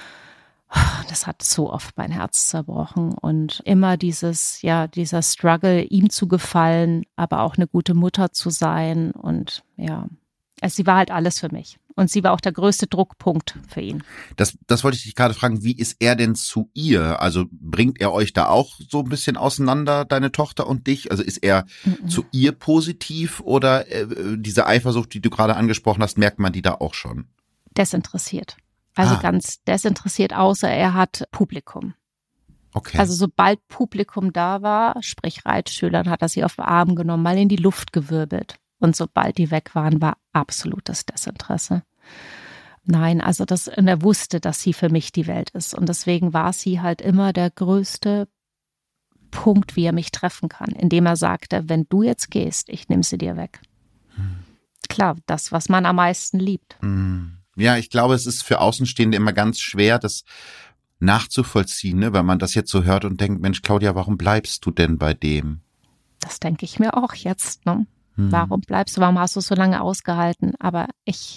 Das hat so oft mein Herz zerbrochen, und immer dieses, ja, dieser Struggle, ihm zu gefallen, aber auch eine gute Mutter zu sein, und ja, also sie war halt alles für mich, und sie war auch der größte Druckpunkt für ihn. Das, das wollte ich dich gerade fragen, wie ist er denn zu ihr? Also bringt er euch da auch so ein bisschen auseinander, deine Tochter und dich? Also ist er mhm. zu ihr positiv, oder äh, diese Eifersucht, die du gerade angesprochen hast, merkt man die da auch schon? Desinteressiert. Also ah. ganz desinteressiert, außer er hat Publikum. Okay. Also sobald Publikum da war, sprich Reitschülern, hat er sie auf den Arm genommen, mal in die Luft gewirbelt. Und sobald die weg waren, war absolutes Desinteresse. Nein, also das, und er wusste, dass sie für mich die Welt ist. Und deswegen war sie halt immer der größte Punkt, wie er mich treffen kann, indem er sagte, wenn du jetzt gehst, ich nehme sie dir weg. Hm. Klar, das, was man am meisten liebt. Hm. Ja, ich glaube, es ist für Außenstehende immer ganz schwer, das nachzuvollziehen, ne? Weil man das jetzt so hört und denkt, Mensch, Claudia, warum bleibst du denn bei dem? Das denke ich mir auch jetzt. Ne? Hm. Warum bleibst du, warum hast du es so lange ausgehalten? Aber ich,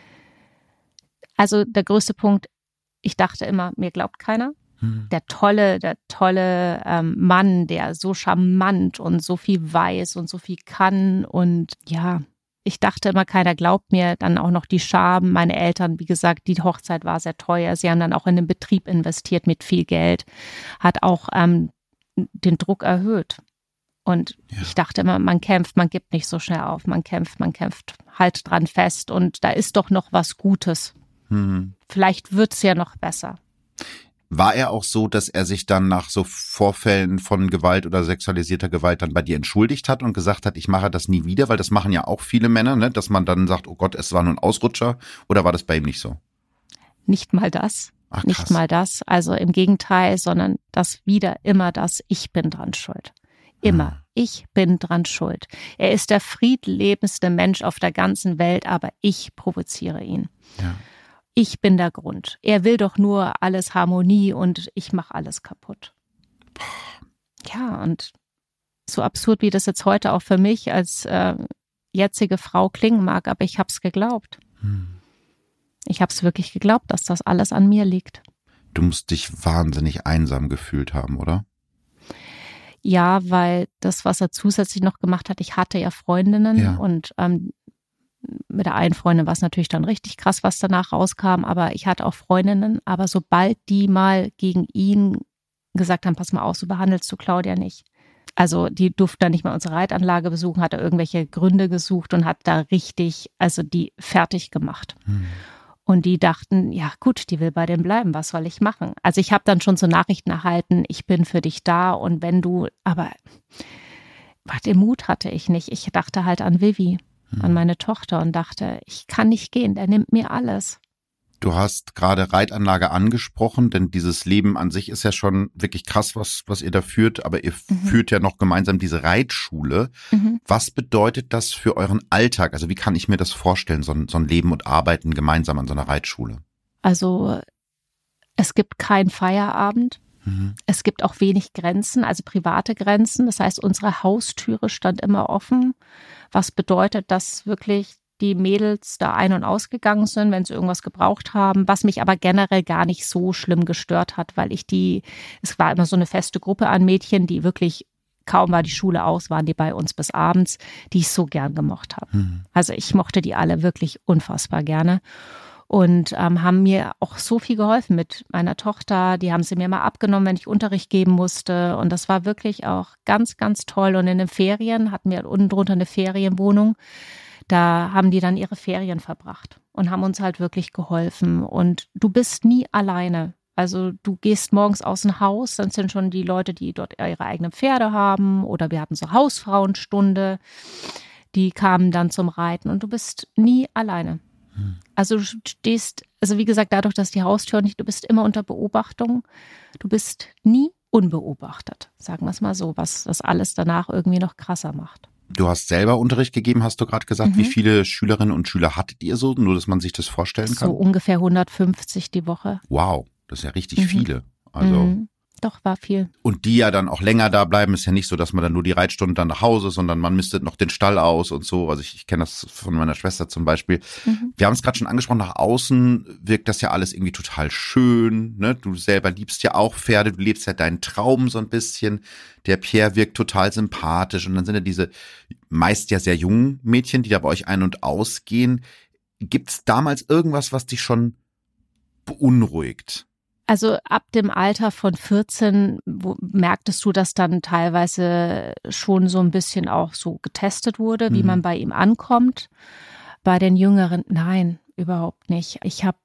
also der größte Punkt, ich dachte immer, mir glaubt keiner. Hm. Der tolle, der tolle ähm, Mann, der so charmant und so viel weiß und so viel kann. Und ja, ich dachte immer, keiner glaubt mir. Dann auch noch die Scham. Meine Eltern, wie gesagt, die Hochzeit war sehr teuer. Sie haben dann auch in den Betrieb investiert mit viel Geld. Hat auch ähm, den Druck erhöht. Und ja. Ich dachte immer, man kämpft, man gibt nicht so schnell auf. Man kämpft, man kämpft halt dran fest. Und da ist doch noch was Gutes. Hm. Vielleicht wird's ja noch besser. War er auch so, dass er sich dann nach so Vorfällen von Gewalt oder sexualisierter Gewalt dann bei dir entschuldigt hat und gesagt hat, ich mache das nie wieder? Weil das machen ja auch viele Männer, ne? Dass man dann sagt, oh Gott, es war nur ein Ausrutscher. Oder war das bei ihm nicht so? Nicht mal das. Ach, nicht mal das. Also im Gegenteil, sondern das wieder immer das, ich bin dran schuld. Immer. Hm. Ich bin dran schuld. Er ist der friedlebendste Mensch auf der ganzen Welt, aber ich provoziere ihn. Ja. Ich bin der Grund. Er will doch nur alles Harmonie und ich mache alles kaputt. Ja, und so absurd, wie das jetzt heute auch für mich als äh, jetzige Frau klingen mag, aber ich habe es geglaubt. Hm. Ich habe es wirklich geglaubt, dass das alles an mir liegt. Du musst dich wahnsinnig einsam gefühlt haben, oder? Ja, weil das, was er zusätzlich noch gemacht hat, ich hatte ja Freundinnen ja. und ähm, mit der einen Freundin war es natürlich dann richtig krass, was danach rauskam, aber ich hatte auch Freundinnen, aber sobald die mal gegen ihn gesagt haben, pass mal auf, so behandelst du Claudia nicht. Also die durften dann nicht mal unsere Reitanlage besuchen, hat er irgendwelche Gründe gesucht und hat da richtig, also die fertig gemacht. Hm. Und die dachten, ja gut, die will bei dem bleiben, was soll ich machen? Also ich habe dann schon so Nachrichten erhalten, ich bin für dich da und wenn du, aber den Mut hatte ich nicht. Ich dachte halt an Vivi. An meine Tochter und dachte, ich kann nicht gehen, der nimmt mir alles. Du hast gerade Reitanlage angesprochen, denn dieses Leben an sich ist ja schon wirklich krass, was, was ihr da führt, aber ihr mhm. führt ja noch gemeinsam diese Reitschule. Mhm. Was bedeutet das für euren Alltag? Also wie kann ich mir das vorstellen, so ein, so ein Leben und Arbeiten gemeinsam an so einer Reitschule? Also es gibt keinen Feierabend. Mhm. Es gibt auch wenig Grenzen, also private Grenzen. Das heißt, unsere Haustüre stand immer offen. Was bedeutet, dass wirklich die Mädels da ein- und ausgegangen sind, wenn sie irgendwas gebraucht haben, was mich aber generell gar nicht so schlimm gestört hat, weil ich die, es war immer so eine feste Gruppe an Mädchen, die wirklich, kaum war die Schule aus, waren die bei uns bis abends, die ich so gern gemocht habe. Mhm. Also ich mochte die alle wirklich unfassbar gerne. Und ähm, haben mir auch so viel geholfen mit meiner Tochter. Die haben sie mir mal abgenommen, wenn ich Unterricht geben musste. Und das war wirklich auch ganz, ganz toll. Und in den Ferien hatten wir unten drunter eine Ferienwohnung. Da haben die dann ihre Ferien verbracht und haben uns halt wirklich geholfen. Und du bist nie alleine. Also du gehst morgens aus dem Haus, dann sind schon die Leute, die dort ihre eigenen Pferde haben. Oder wir hatten so Hausfrauenstunde. Die kamen dann zum Reiten. Und du bist nie alleine. Also du stehst, also wie gesagt, dadurch, dass die Haustür nicht, du bist immer unter Beobachtung. Du bist nie unbeobachtet, sagen wir es mal so, was das alles danach irgendwie noch krasser macht. Du hast selber Unterricht gegeben, hast du gerade gesagt. Mhm. Wie viele Schülerinnen und Schüler hattet ihr so, nur dass man sich das vorstellen kann? So ungefähr hundertfünfzig die Woche. Wow, das ist ja richtig mhm. viele. Also mhm. Doch, war viel. Und die ja dann auch länger da bleiben, ist ja nicht so, dass man dann nur die Reitstunden dann nach Hause, sondern man mistet noch den Stall aus und so. Also ich, ich kenne das von meiner Schwester zum Beispiel. Mhm. Wir haben es gerade schon angesprochen, nach außen wirkt das ja alles irgendwie total schön. Ne? Du selber liebst ja auch Pferde, du lebst ja deinen Traum so ein bisschen. Der Pierre wirkt total sympathisch und dann sind ja diese meist ja sehr jungen Mädchen, die da bei euch ein- und ausgehen. Gibt es damals irgendwas, was dich schon beunruhigt? Also ab dem Alter von vierzehn wo, merktest du, dass dann teilweise schon so ein bisschen auch so getestet wurde, wie mhm. man bei ihm ankommt. Bei den Jüngeren, nein, überhaupt nicht. Ich habe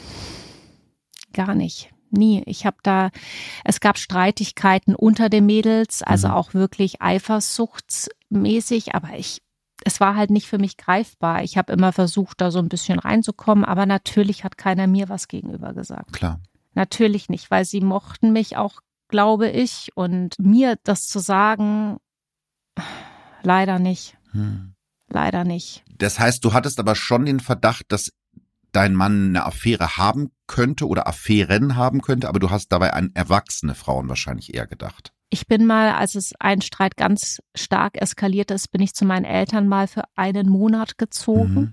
gar nicht, nie. Ich habe da, es gab Streitigkeiten unter den Mädels, also mhm. auch wirklich eifersuchtsmäßig, aber ich es war halt nicht für mich greifbar. Ich habe immer versucht, da so ein bisschen reinzukommen, aber natürlich hat keiner mir was gegenüber gesagt. Klar. Natürlich nicht, weil sie mochten mich auch, glaube ich, und mir das zu sagen, leider nicht. Hm. Leider nicht. Das heißt, du hattest aber schon den Verdacht, dass dein Mann eine Affäre haben könnte oder Affären haben könnte, aber du hast dabei an erwachsene Frauen wahrscheinlich eher gedacht. Ich bin mal, als es ein Streit ganz stark eskaliert ist, bin ich zu meinen Eltern mal für einen Monat gezogen. Mhm.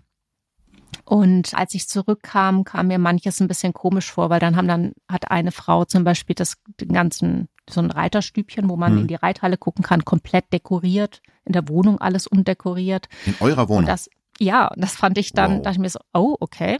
Und als ich zurückkam, kam mir manches ein bisschen komisch vor, weil dann haben dann hat eine Frau zum Beispiel das den ganzen so ein Reiterstübchen, wo man mhm. in die Reithalle gucken kann, komplett dekoriert, in der Wohnung alles umdekoriert. In eurer Wohnung? Und das, ja, das fand ich dann, wow. dachte ich mir so, oh, okay.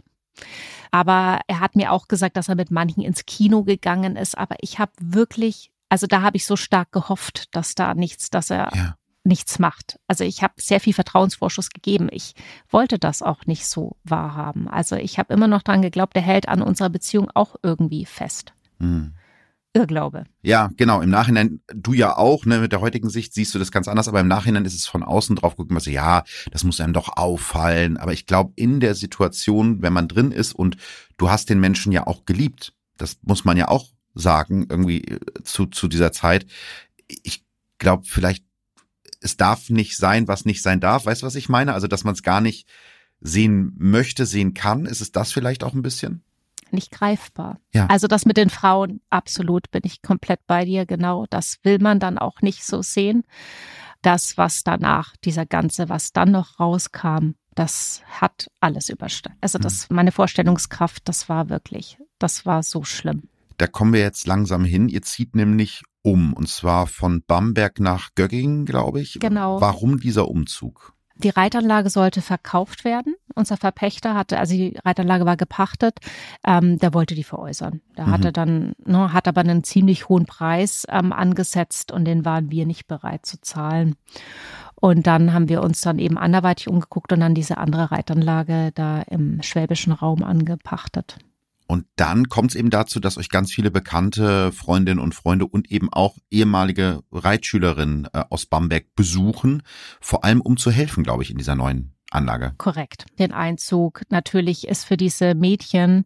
Aber er hat mir auch gesagt, dass er mit manchen ins Kino gegangen ist. Aber ich habe wirklich, also da habe ich so stark gehofft, dass da nichts, dass er ja. nichts macht. Also ich habe sehr viel Vertrauensvorschuss gegeben. Ich wollte das auch nicht so wahrhaben. Also ich habe immer noch dran geglaubt, der hält an unserer Beziehung auch irgendwie fest. Mhm. Irrglaube. Ja, genau. Im Nachhinein, du ja auch, ne, mit der heutigen Sicht siehst du das ganz anders, aber im Nachhinein ist es von außen drauf gucken, was, ja, das muss einem doch auffallen. Aber ich glaube, in der Situation, wenn man drin ist und du hast den Menschen ja auch geliebt, das muss man ja auch sagen, irgendwie zu, zu dieser Zeit. Ich glaube, vielleicht, es darf nicht sein, was nicht sein darf. Weißt du, was ich meine? Also, dass man es gar nicht sehen möchte, sehen kann. Ist es das vielleicht auch ein bisschen? Nicht greifbar. Ja. Also das mit den Frauen, absolut, bin ich komplett bei dir, genau. Das will man dann auch nicht so sehen. Das, was danach, dieser ganze, was dann noch rauskam, das hat alles überstanden. Also das, meine Vorstellungskraft, das war wirklich, das war so schlimm. Da kommen wir jetzt langsam hin. Ihr zieht nämlich um, und zwar von Bamberg nach Göggingen, glaube ich. Genau. Warum dieser Umzug? Die Reitanlage sollte verkauft werden. Unser Verpächter hatte, also die Reitanlage war gepachtet, ähm, der wollte die veräußern. Der mhm. hatte dann, ne, hat aber einen ziemlich hohen Preis ähm, angesetzt und den waren wir nicht bereit zu zahlen. Und dann haben wir uns dann eben anderweitig umgeguckt und dann diese andere Reitanlage da im schwäbischen Raum angepachtet. Und dann kommt es eben dazu, dass euch ganz viele bekannte Freundinnen und Freunde und eben auch ehemalige Reitschülerinnen äh, aus Bamberg besuchen, vor allem um zu helfen, glaube ich, in dieser neuen Anlage. Korrekt. Den Einzug natürlich ist für diese Mädchen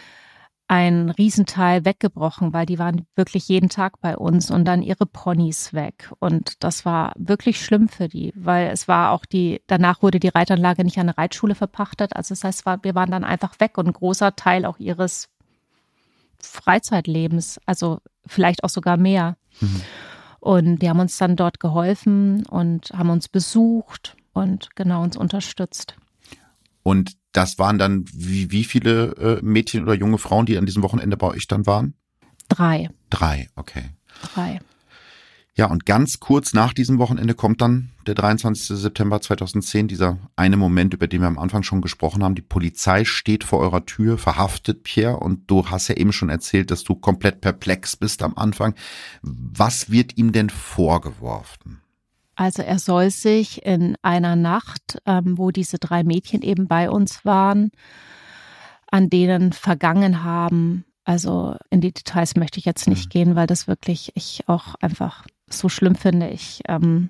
ein Riesenteil weggebrochen, weil die waren wirklich jeden Tag bei uns und dann ihre Ponys weg. Und das war wirklich schlimm für die, weil es war auch die, danach wurde die Reitanlage nicht an eine Reitschule verpachtet. Also das heißt, wir waren dann einfach weg und ein großer Teil auch ihres Freizeitlebens, also vielleicht auch sogar mehr. Mhm. Und die haben uns dann dort geholfen und haben uns besucht und genau uns unterstützt. Und das waren dann wie, wie viele äh, Mädchen oder junge Frauen, die an diesem Wochenende bei euch dann waren? Drei. Drei, okay. Drei. Ja, und ganz kurz nach diesem Wochenende kommt dann der dreiundzwanzigster September zweitausendzehn, dieser eine Moment, über den wir am Anfang schon gesprochen haben. Die Polizei steht vor eurer Tür, verhaftet Pierre, und du hast ja eben schon erzählt, dass du komplett perplex bist am Anfang. Was wird ihm denn vorgeworfen? Also er soll sich in einer Nacht, ähm, wo diese drei Mädchen eben bei uns waren, an denen vergangen haben. Also in die Details möchte ich jetzt nicht mhm. gehen, weil das wirklich ich auch einfach so schlimm finde. Ich ähm,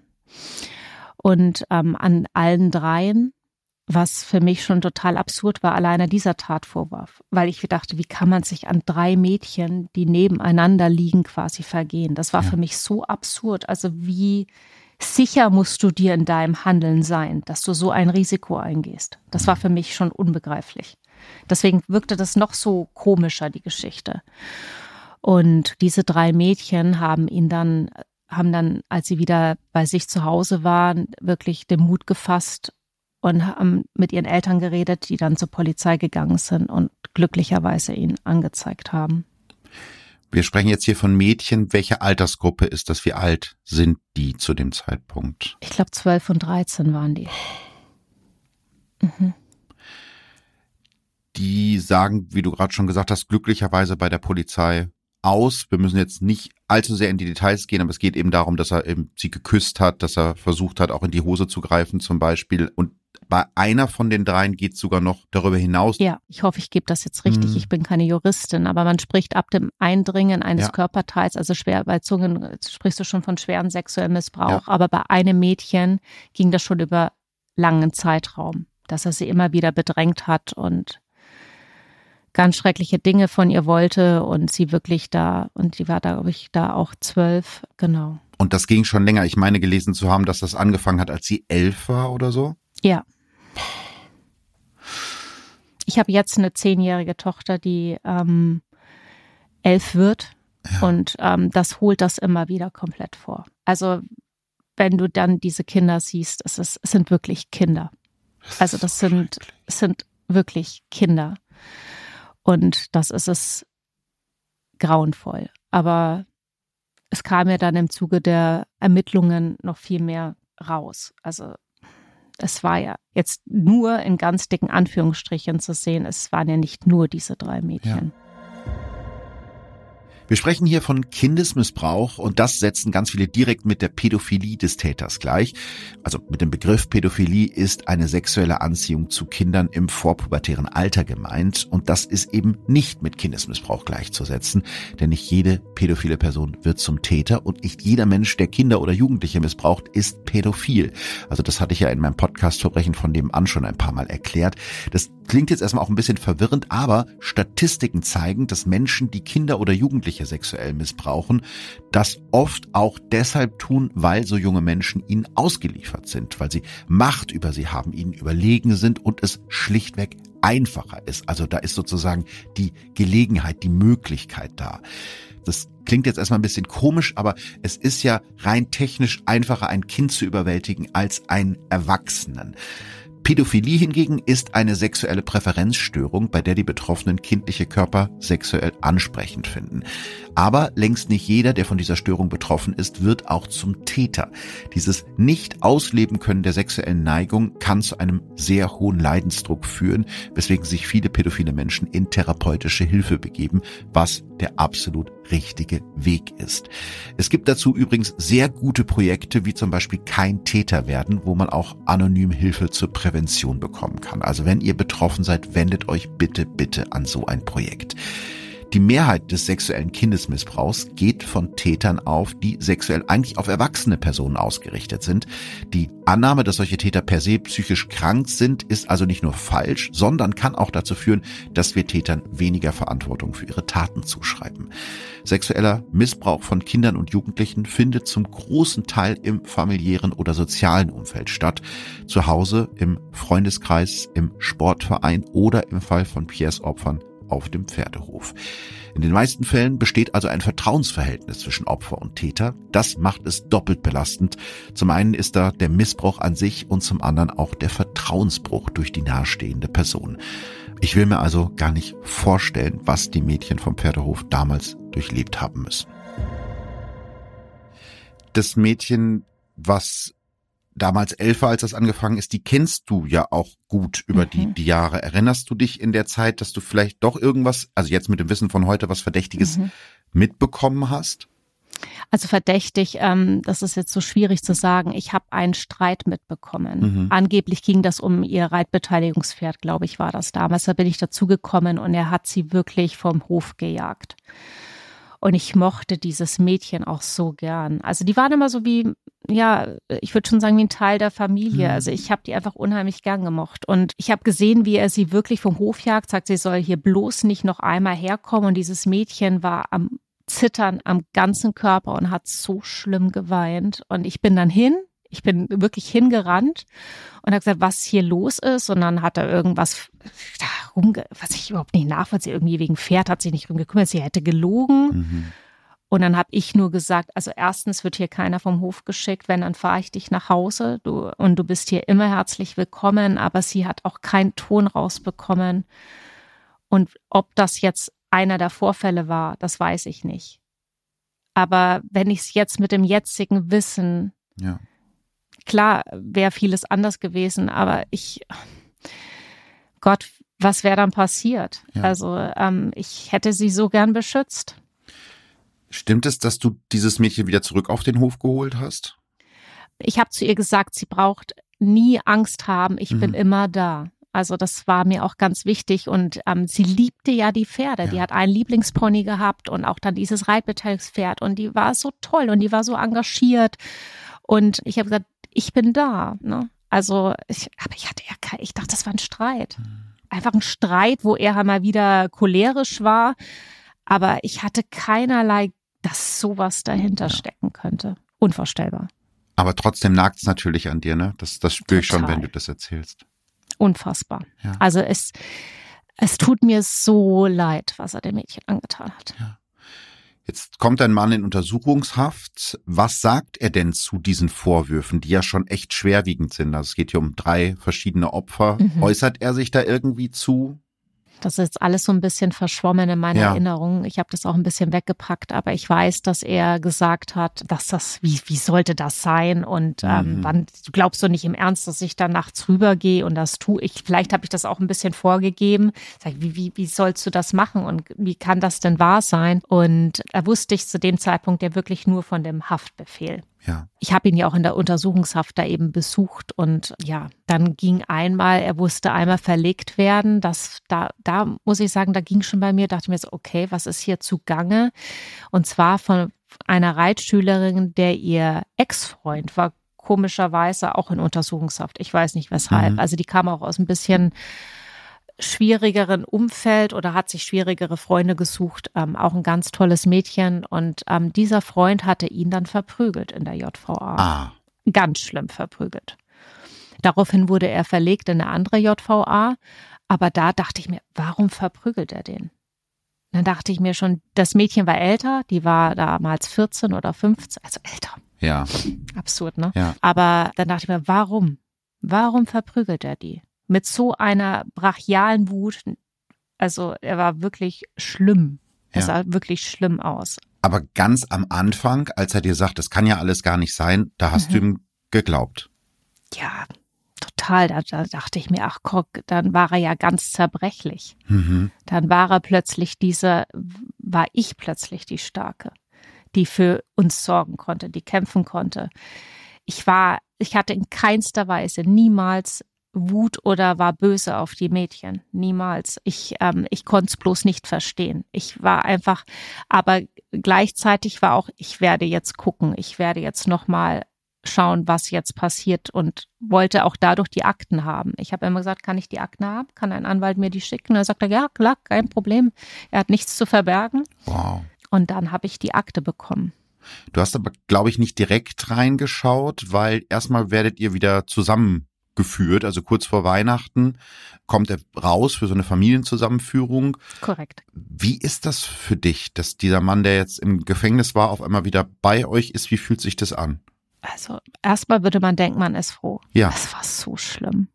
und ähm, an allen dreien, was für mich schon total absurd war, alleine dieser Tatvorwurf, weil ich dachte, wie kann man sich an drei Mädchen, die nebeneinander liegen, quasi vergehen? Das war ja. für mich so absurd. Also wie sicher musst du dir in deinem Handeln sein, dass du so ein Risiko eingehst. Das war für mich schon unbegreiflich. Deswegen wirkte das noch so komischer, die Geschichte. Und diese drei Mädchen haben ihn dann, haben dann, als sie wieder bei sich zu Hause waren, wirklich den Mut gefasst und haben mit ihren Eltern geredet, die dann zur Polizei gegangen sind und glücklicherweise ihn angezeigt haben. Wir sprechen jetzt hier von Mädchen. Welche Altersgruppe ist das? Wie alt sind die zu dem Zeitpunkt? Ich glaube, zwölf und dreizehn waren die. Mhm. Die sagen, wie du gerade schon gesagt hast, glücklicherweise bei der Polizei aus. Wir müssen jetzt nicht allzu sehr in die Details gehen, aber es geht eben darum, dass er eben sie geküsst hat, dass er versucht hat, auch in die Hose zu greifen zum Beispiel. Und bei einer von den dreien geht es sogar noch darüber hinaus. Ja, ich hoffe, ich gebe das jetzt richtig. Hm. Ich bin keine Juristin, aber man spricht ab dem Eindringen eines ja. Körperteils, also schwer, bei Zungen sprichst du schon von schweren sexuellem Missbrauch, ja. aber bei einem Mädchen ging das schon über langen Zeitraum, dass er sie immer wieder bedrängt hat und ganz schreckliche Dinge von ihr wollte und sie wirklich da, und die war da, glaube ich, da auch zwölf, genau. Und das ging schon länger. Ich meine gelesen zu haben, dass das angefangen hat, als sie elf war oder so? Ja. Ich habe jetzt eine zehnjährige Tochter, die ähm, elf wird ja. und ähm, das holt das immer wieder komplett vor. Also wenn du dann diese Kinder siehst, es, ist, es sind wirklich Kinder. Das also das so sind, es sind wirklich Kinder. Und das ist es grauenvoll. Aber es kam ja dann im Zuge der Ermittlungen noch viel mehr raus. Also es war ja jetzt nur in ganz dicken Anführungsstrichen zu sehen, es waren ja nicht nur diese drei Mädchen. Ja. Wir sprechen hier von Kindesmissbrauch und das setzen ganz viele direkt mit der Pädophilie des Täters gleich. Also mit dem Begriff Pädophilie ist eine sexuelle Anziehung zu Kindern im vorpubertären Alter gemeint und das ist eben nicht mit Kindesmissbrauch gleichzusetzen, denn nicht jede pädophile Person wird zum Täter und nicht jeder Mensch, der Kinder oder Jugendliche missbraucht, ist pädophil. Also das hatte ich ja in meinem Podcast Verbrechen von nebenan schon ein paar Mal erklärt. Das klingt jetzt erstmal auch ein bisschen verwirrend, aber Statistiken zeigen, dass Menschen, die Kinder oder Jugendliche sexuell missbrauchen, das oft auch deshalb tun, weil so junge Menschen ihnen ausgeliefert sind, weil sie Macht über sie haben, ihnen überlegen sind und es schlichtweg einfacher ist. Also da ist sozusagen die Gelegenheit, die Möglichkeit da. Das klingt jetzt erstmal ein bisschen komisch, aber es ist ja rein technisch einfacher, ein Kind zu überwältigen als einen Erwachsenen. Pädophilie hingegen ist eine sexuelle Präferenzstörung, bei der die Betroffenen kindliche Körper sexuell ansprechend finden. Aber längst nicht jeder, der von dieser Störung betroffen ist, wird auch zum Täter. Dieses Nicht-Ausleben können der sexuellen Neigung kann zu einem sehr hohen Leidensdruck führen, weswegen sich viele pädophile Menschen in therapeutische Hilfe begeben, was der absolut richtige Weg ist. Es gibt dazu übrigens sehr gute Projekte, wie zum Beispiel Kein Täter werden, wo man auch anonym Hilfe zur Prävention bekommen kann. Also wenn ihr betroffen seid, wendet euch bitte, bitte an so ein Projekt. Die Mehrheit des sexuellen Kindesmissbrauchs geht von Tätern auf, die sexuell eigentlich auf erwachsene Personen ausgerichtet sind. Die Annahme, dass solche Täter per se psychisch krank sind, ist also nicht nur falsch, sondern kann auch dazu führen, dass wir Tätern weniger Verantwortung für ihre Taten zuschreiben. Sexueller Missbrauch von Kindern und Jugendlichen findet zum großen Teil im familiären oder sozialen Umfeld statt. Zu Hause, im Freundeskreis, im Sportverein oder im Fall von Piers Opfern auf dem Pferdehof. In den meisten Fällen besteht also ein Vertrauensverhältnis zwischen Opfer und Täter. Das macht es doppelt belastend. Zum einen ist da der Missbrauch an sich und zum anderen auch der Vertrauensbruch durch die nahestehende Person. Ich will mir also gar nicht vorstellen, was die Mädchen vom Pferdehof damals durchlebt haben müssen. Das Mädchen, was damals elf war, als das angefangen ist, die kennst du ja auch gut über mhm. die, die Jahre. Erinnerst du dich in der Zeit, dass du vielleicht doch irgendwas, also jetzt mit dem Wissen von heute, was Verdächtiges mhm. mitbekommen hast? Also verdächtig, ähm, das ist jetzt so schwierig zu sagen. Ich habe einen Streit mitbekommen. Mhm. Angeblich ging das um ihr Reitbeteiligungspferd, glaube ich, war das damals. Da bin ich dazugekommen und er hat sie wirklich vom Hof gejagt. Und ich mochte dieses Mädchen auch so gern. Also die waren immer so wie, ja, ich würde schon sagen, wie ein Teil der Familie. Also ich habe die einfach unheimlich gern gemocht. Und ich habe gesehen, wie er sie wirklich vom Hof jagt, sagt, sie soll hier bloß nicht noch einmal herkommen. Und dieses Mädchen war am Zittern am ganzen Körper und hat so schlimm geweint. Und ich bin dann hin, ich bin wirklich hingerannt und habe gesagt, was hier los ist. Und dann hat er irgendwas, da rumge- was ich überhaupt nicht nachvollziehe, irgendwie wegen Pferd hat sich nicht drum gekümmert, sie hätte gelogen. Mhm. Und dann habe ich nur gesagt, also erstens wird hier keiner vom Hof geschickt, wenn, dann fahre ich dich nach Hause du, und du bist hier immer herzlich willkommen, aber sie hat auch keinen Ton rausbekommen. Und ob das jetzt einer der Vorfälle war, das weiß ich nicht. Aber wenn ich es jetzt mit dem jetzigen Wissen, ja. Klar wäre vieles anders gewesen, aber ich, Gott, was wäre dann passiert? Ja. Also ähm, ich hätte sie so gern beschützt. Stimmt es, dass du dieses Mädchen wieder zurück auf den Hof geholt hast? Ich habe zu ihr gesagt, sie braucht nie Angst haben, ich mhm. bin immer da. Also das war mir auch ganz wichtig und ähm, sie liebte ja die Pferde. Ja. Die hat einen Lieblingspony gehabt und auch dann dieses Reitbeteiligungspferd und die war so toll und die war so engagiert. Und ich habe gesagt, ich bin da. Ne? Also ich, aber ich hatte ja kein, ich dachte, das war ein Streit. Einfach ein Streit, wo er mal wieder cholerisch war. Aber ich hatte keinerlei, dass sowas dahinter ja. stecken könnte. Unvorstellbar. Aber trotzdem nagt es natürlich an dir, ne? Das, das spüre ich schon, wenn du das erzählst. Unfassbar. Ja. Also es, es tut mir so leid, was er dem Mädchen angetan hat. Ja. Jetzt kommt ein Mann in Untersuchungshaft. Was sagt er denn zu diesen Vorwürfen, die ja schon echt schwerwiegend sind? Also es geht hier um drei verschiedene Opfer. Mhm. Äußert er sich da irgendwie zu? Das ist jetzt alles so ein bisschen verschwommen in meiner ja. Erinnerung. Ich habe das auch ein bisschen weggepackt, aber ich weiß, dass er gesagt hat, dass das, wie, wie sollte das sein? Und ähm, mhm. wann, du glaubst doch nicht im Ernst, dass ich da nachts rübergehe und das tue ich. Vielleicht habe ich das auch ein bisschen vorgegeben. Sag, wie, wie, wie sollst du das machen und wie kann das denn wahr sein? Und da wusste ich zu dem Zeitpunkt ja wirklich nur von dem Haftbefehl. Ja. Ich habe ihn ja auch in der Untersuchungshaft da eben besucht und ja, dann ging einmal, er musste einmal verlegt werden. Das, da, da muss ich sagen, da ging schon bei mir, dachte ich mir so, okay, was ist hier zugange? Und zwar von einer Reitschülerin, der ihr Ex-Freund war, komischerweise auch in Untersuchungshaft. Ich weiß nicht weshalb. Mhm. Also die kam auch aus ein bisschen schwierigeren Umfeld oder hat sich schwierigere Freunde gesucht, ähm, auch ein ganz tolles Mädchen und ähm, dieser Freund hatte ihn dann verprügelt in der J V A. Ah. Ganz schlimm verprügelt. Daraufhin wurde er verlegt in eine andere J V A, aber da dachte ich mir, warum verprügelt er den? Dann dachte ich mir schon, das Mädchen war älter, die war damals vierzehn oder fünfzehn, also älter. Ja. Absurd, ne? Ja. Aber dann dachte ich mir, warum? Warum verprügelt er die? Mit so einer brachialen Wut, also er war wirklich schlimm. Er ja. sah wirklich schlimm aus. Aber ganz am Anfang, als er dir sagt, das kann ja alles gar nicht sein, da hast mhm. du ihm geglaubt. Ja, total. Da, da dachte ich mir, ach guck, dann war er ja ganz zerbrechlich. Mhm. Dann war er plötzlich diese, war ich plötzlich die Starke, die für uns sorgen konnte, die kämpfen konnte. Ich war, ich hatte in keinster Weise niemals Wut oder war böse auf die Mädchen. Niemals. Ich, ähm, ich konnte es bloß nicht verstehen. Ich war einfach, aber gleichzeitig war auch, ich werde jetzt gucken, ich werde jetzt nochmal schauen, was jetzt passiert und wollte auch dadurch die Akten haben. Ich habe immer gesagt, kann ich die Akten haben? Kann ein Anwalt mir die schicken? Und er sagt, ja klar, kein Problem. Er hat nichts zu verbergen. Wow. Und dann habe ich die Akte bekommen. Du hast aber, glaube ich, nicht direkt reingeschaut, weil erstmal werdet ihr wieder zusammen geführt, also kurz vor Weihnachten kommt er raus für so eine Familienzusammenführung. Korrekt. Wie ist das für dich, dass dieser Mann, der jetzt im Gefängnis war, auf einmal wieder bei euch ist? Wie fühlt sich das an? Also erstmal würde man denken, man ist froh. Ja. Es war so schlimm.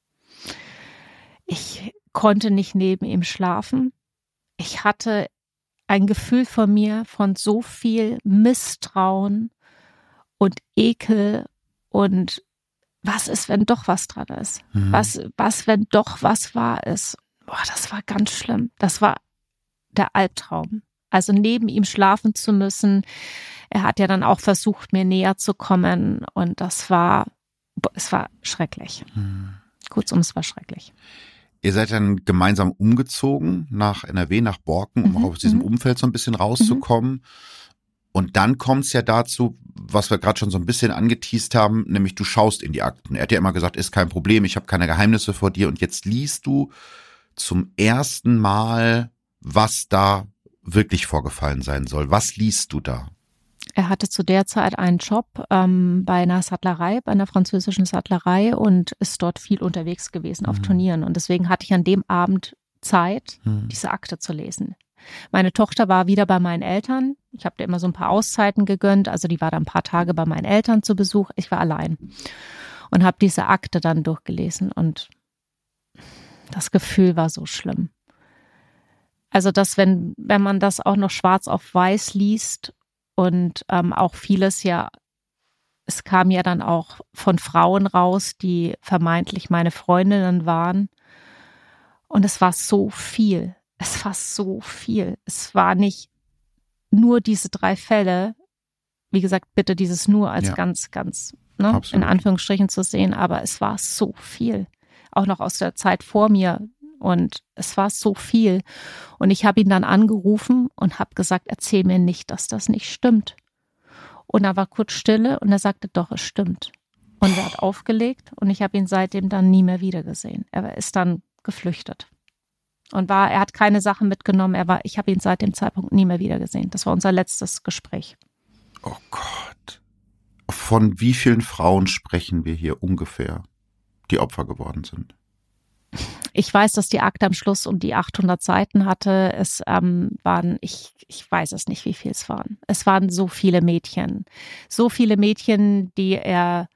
Ich konnte nicht neben ihm schlafen. Ich hatte ein Gefühl von mir von so viel Misstrauen und Ekel und was ist, wenn doch was dran ist? Mhm. Was, was, wenn doch was wahr ist? Boah, das war ganz schlimm. Das war der Albtraum. Also neben ihm schlafen zu müssen. Er hat ja dann auch versucht, mir näher zu kommen. Und das war, es war schrecklich. Mhm. Kurzum, es war schrecklich. Ihr seid dann gemeinsam umgezogen nach N R W, nach Borken, um mhm. auch aus diesem Umfeld so ein bisschen rauszukommen. Mhm. Und dann kommt es ja dazu, was wir gerade schon so ein bisschen angeteast haben, nämlich du schaust in die Akten. Er hat ja immer gesagt, ist kein Problem, ich habe keine Geheimnisse vor dir. Und jetzt liest du zum ersten Mal, was da wirklich vorgefallen sein soll. Was liest du da? Er hatte zu der Zeit einen Job ähm, bei einer Sattlerei, bei einer französischen Sattlerei und ist dort viel unterwegs gewesen auf mhm. Turnieren. Und deswegen hatte ich an dem Abend Zeit, mhm. diese Akte zu lesen. Meine Tochter war wieder bei meinen Eltern. Ich habe dir immer so ein paar Auszeiten gegönnt. Also die war dann ein paar Tage bei meinen Eltern zu Besuch. Ich war allein und habe diese Akte dann durchgelesen. Und das Gefühl war so schlimm. Also dass, wenn, wenn man das auch noch schwarz auf weiß liest und ähm, auch vieles ja, es kam ja dann auch von Frauen raus, die vermeintlich meine Freundinnen waren. Und es war so viel. Es war so viel. Es war nicht nur diese drei Fälle. Wie gesagt, bitte dieses nur als ja. ganz, ganz ne, in Anführungsstrichen zu sehen. Aber es war so viel. Auch noch aus der Zeit vor mir. Und es war so viel. Und ich habe ihn dann angerufen und habe gesagt, erzähl mir nicht, dass das nicht stimmt. Und da war kurz Stille und er sagte, doch, es stimmt. Und er hat aufgelegt und ich habe ihn seitdem dann nie mehr wiedergesehen. Er ist dann geflüchtet und war, er hat keine Sachen mitgenommen. Er war, ich habe ihn seit dem Zeitpunkt nie mehr wiedergesehen. Das war unser letztes Gespräch. Oh Gott. Von wie vielen Frauen sprechen wir hier ungefähr, die Opfer geworden sind? Ich weiß, dass die Akte am Schluss um die achthundert Seiten hatte. Es ähm, waren, ich, ich weiß es nicht, wie viel es waren. Es waren so viele Mädchen. So viele Mädchen, die er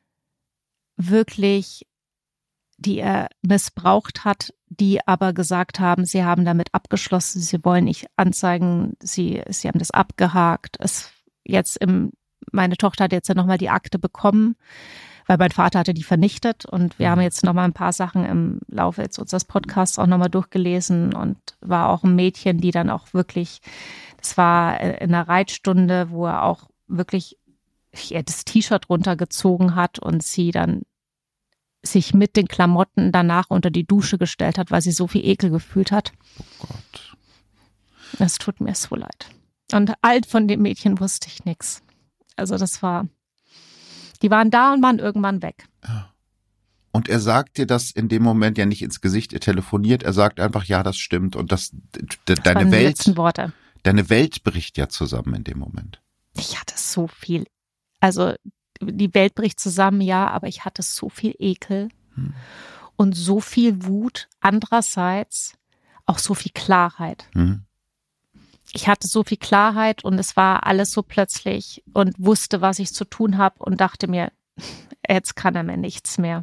wirklich, die er missbraucht hat, die aber gesagt haben, sie haben damit abgeschlossen, sie wollen nicht anzeigen, sie, sie haben das abgehakt. Es jetzt im, meine Tochter hat jetzt ja nochmal die Akte bekommen, weil mein Vater hatte die vernichtet und wir haben jetzt nochmal ein paar Sachen im Laufe jetzt unseres Podcasts auch nochmal durchgelesen und war auch ein Mädchen, die dann auch wirklich, das war in einer Reitstunde, wo er auch wirklich ihr das T-Shirt runtergezogen hat und sie dann sich mit den Klamotten danach unter die Dusche gestellt hat, weil sie so viel Ekel gefühlt hat. Oh Gott. Das tut mir so leid. Und alt von dem Mädchen wusste ich nichts. Also das war, die waren da und waren irgendwann weg. Ja. Und er sagt dir das in dem Moment ja nicht ins Gesicht, er telefoniert, er sagt einfach, ja, das stimmt. Und das, das deine waren die Welt, letzten Worte. Deine Welt bricht ja zusammen in dem Moment. Ich hatte so viel, also die Welt bricht zusammen, ja, aber ich hatte so viel Ekel hm. und so viel Wut. Andererseits auch so viel Klarheit. Hm. Ich hatte so viel Klarheit und es war alles so plötzlich und wusste, was ich zu tun habe und dachte mir, jetzt kann er mir nichts mehr.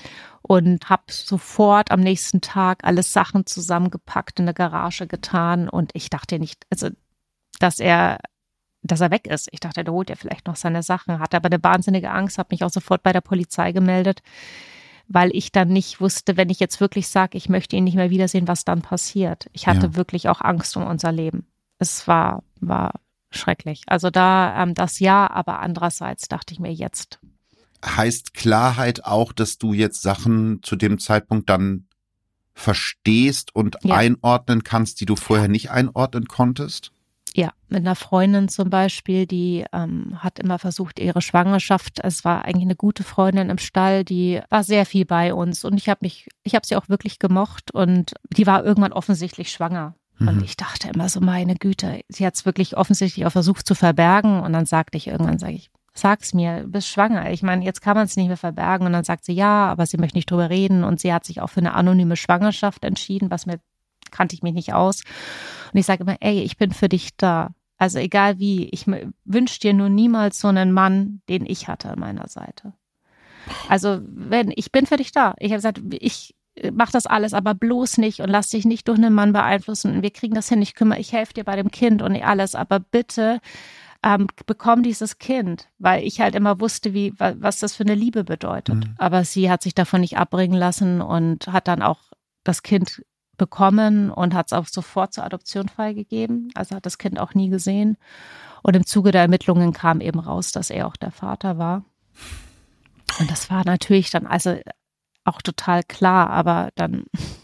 Und habe sofort am nächsten Tag alles Sachen zusammengepackt, in der Garage getan und ich dachte nicht, also dass er dass er weg ist. Ich dachte, der holt ja vielleicht noch seine Sachen, hatte aber eine wahnsinnige Angst, habe mich auch sofort bei der Polizei gemeldet, weil ich dann nicht wusste, wenn ich jetzt wirklich sage, ich möchte ihn nicht mehr wiedersehen, was dann passiert. Ich hatte ja. wirklich auch Angst um unser Leben. Es war, war schrecklich. Also da ähm, das ja, aber andererseits dachte ich mir jetzt. Heißt Klarheit auch, dass du jetzt Sachen zu dem Zeitpunkt dann verstehst und ja. einordnen kannst, die du vorher nicht einordnen konntest? Ja, mit einer Freundin zum Beispiel, die ähm, hat immer versucht, ihre Schwangerschaft, es war eigentlich eine gute Freundin im Stall, die war sehr viel bei uns und ich habe mich, ich habe sie auch wirklich gemocht und die war irgendwann offensichtlich schwanger. Mhm. Und ich dachte immer so, meine Güte, sie hat es wirklich offensichtlich auch versucht zu verbergen und dann sagte ich irgendwann, sage ich, sag's mir, du bist schwanger. Ich meine, jetzt kann man es nicht mehr verbergen und dann sagt sie, ja, aber sie möchte nicht drüber reden und sie hat sich auch für eine anonyme Schwangerschaft entschieden, was mir kannte ich mich nicht aus. Und ich sage immer, ey, ich bin für dich da. Also egal wie, ich wünsche dir nur niemals so einen Mann, den ich hatte an meiner Seite. Also wenn, ich bin für dich da. Ich habe gesagt, ich mache das alles, aber bloß nicht und lass dich nicht durch einen Mann beeinflussen. Und wir kriegen das hin, ich kümmere, ich helfe dir bei dem Kind und alles, aber bitte ähm, bekomm dieses Kind, weil ich halt immer wusste, wie was das für eine Liebe bedeutet. Mhm. Aber sie hat sich davon nicht abbringen lassen und hat dann auch das Kind bekommen und hat es auch sofort zur Adoption freigegeben. Also hat das Kind auch nie gesehen. Und im Zuge der Ermittlungen kam eben raus, dass er auch der Vater war. Und das war natürlich dann also auch total klar, aber dann,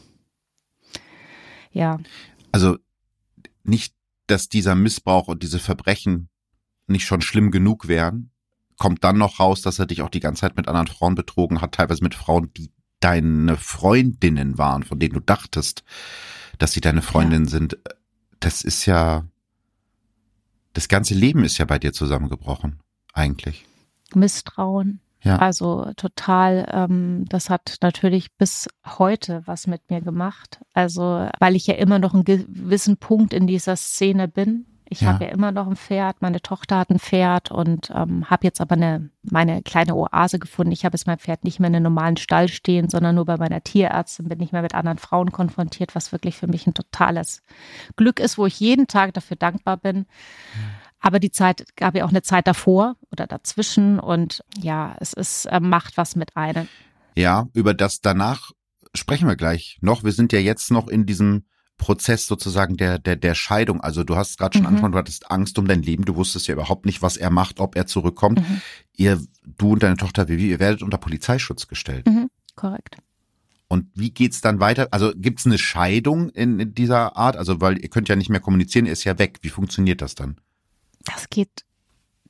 ja. Also nicht, dass dieser Missbrauch und diese Verbrechen nicht schon schlimm genug wären, kommt dann noch raus, dass er dich auch die ganze Zeit mit anderen Frauen betrogen hat, teilweise mit Frauen, die deine Freundinnen waren, von denen du dachtest, dass sie deine Freundinnen ja. sind. Das ist ja, das ganze Leben ist ja bei dir zusammengebrochen, eigentlich. Misstrauen. Ja. Also total, ähm, das hat natürlich bis heute was mit mir gemacht. Also, weil ich ja immer noch einen gewissen Punkt in dieser Szene bin. Ich ja. habe ja immer noch ein Pferd, meine Tochter hat ein Pferd und ähm, habe jetzt aber eine meine kleine Oase gefunden. Ich habe jetzt mein Pferd nicht mehr in einem normalen Stall stehen, sondern nur bei meiner Tierärztin, bin nicht mehr mit anderen Frauen konfrontiert, was wirklich für mich ein totales Glück ist, wo ich jeden Tag dafür dankbar bin. Mhm. Aber die Zeit gab ja auch eine Zeit davor oder dazwischen und ja, es ist äh, macht was mit einem. Ja, über das danach sprechen wir gleich noch. Wir sind ja jetzt noch in diesem Prozess sozusagen der der der Scheidung. Also du hast gerade schon mhm. angefangen, du hattest Angst um dein Leben, du wusstest ja überhaupt nicht, was er macht, ob er zurückkommt. Mhm. Ihr, du und deine Tochter Vivi, ihr werdet unter Polizeischutz gestellt. Mhm. Korrekt. Und wie geht's dann weiter? Also gibt's eine Scheidung in, in dieser Art? Also weil ihr könnt ja nicht mehr kommunizieren, er ist ja weg. Wie funktioniert das dann? Das geht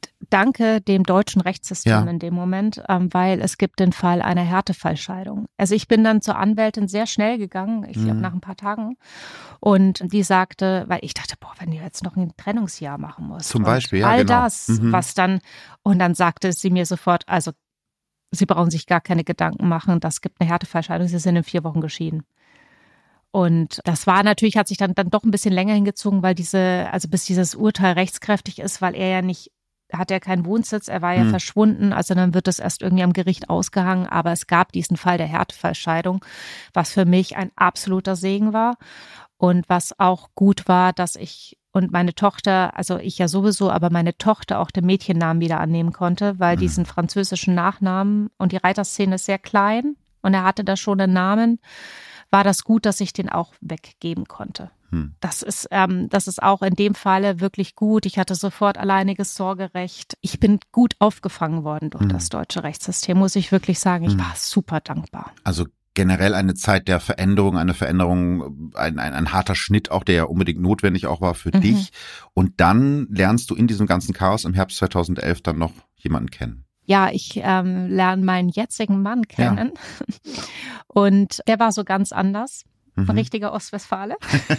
danke dem deutschen Rechtssystem Ja. in dem Moment, ähm, weil es gibt den Fall einer Härtefallscheidung. Also ich bin dann zur Anwältin sehr schnell gegangen, ich glaube Mhm. nach ein paar Tagen. Und die sagte, weil ich dachte, boah, wenn du jetzt noch ein Trennungsjahr machen musst. Zum und Beispiel, ja, all genau. das, Mhm. was dann, und dann sagte sie mir sofort, also Sie brauchen sich gar keine Gedanken machen, das gibt eine Härtefallscheidung, Sie sind in vier Wochen geschieden. Und das war natürlich, hat sich dann, dann doch ein bisschen länger hingezogen, weil diese, also bis dieses Urteil rechtskräftig ist, weil er ja nicht, hat er keinen Wohnsitz, er war ja Hm. verschwunden, also dann wird das erst irgendwie am Gericht ausgehangen, aber es gab diesen Fall der Härtefallscheidung, was für mich ein absoluter Segen war und was auch gut war, dass ich und meine Tochter, also ich ja sowieso, aber meine Tochter auch den Mädchennamen wieder annehmen konnte, weil Mhm. diesen französischen Nachnamen und die Reiterszene ist sehr klein und er hatte da schon einen Namen, war das gut, dass ich den auch weggeben konnte. Hm. Das ist, ähm, das ist auch in dem Falle wirklich gut. Ich hatte sofort alleiniges Sorgerecht. Ich bin gut aufgefangen worden durch Hm. das deutsche Rechtssystem, muss ich wirklich sagen. Ich Hm. war super dankbar. Also generell eine Zeit der Veränderung, eine Veränderung, ein, ein, ein harter Schnitt auch, der ja unbedingt notwendig auch war für Mhm. dich. Und dann lernst du in diesem ganzen Chaos im Herbst zweitausendelf dann noch jemanden kennen. Ja, ich ähm, lerne meinen jetzigen Mann kennen und der war so ganz anders. Mhm. Ein richtiger Ostwestfale.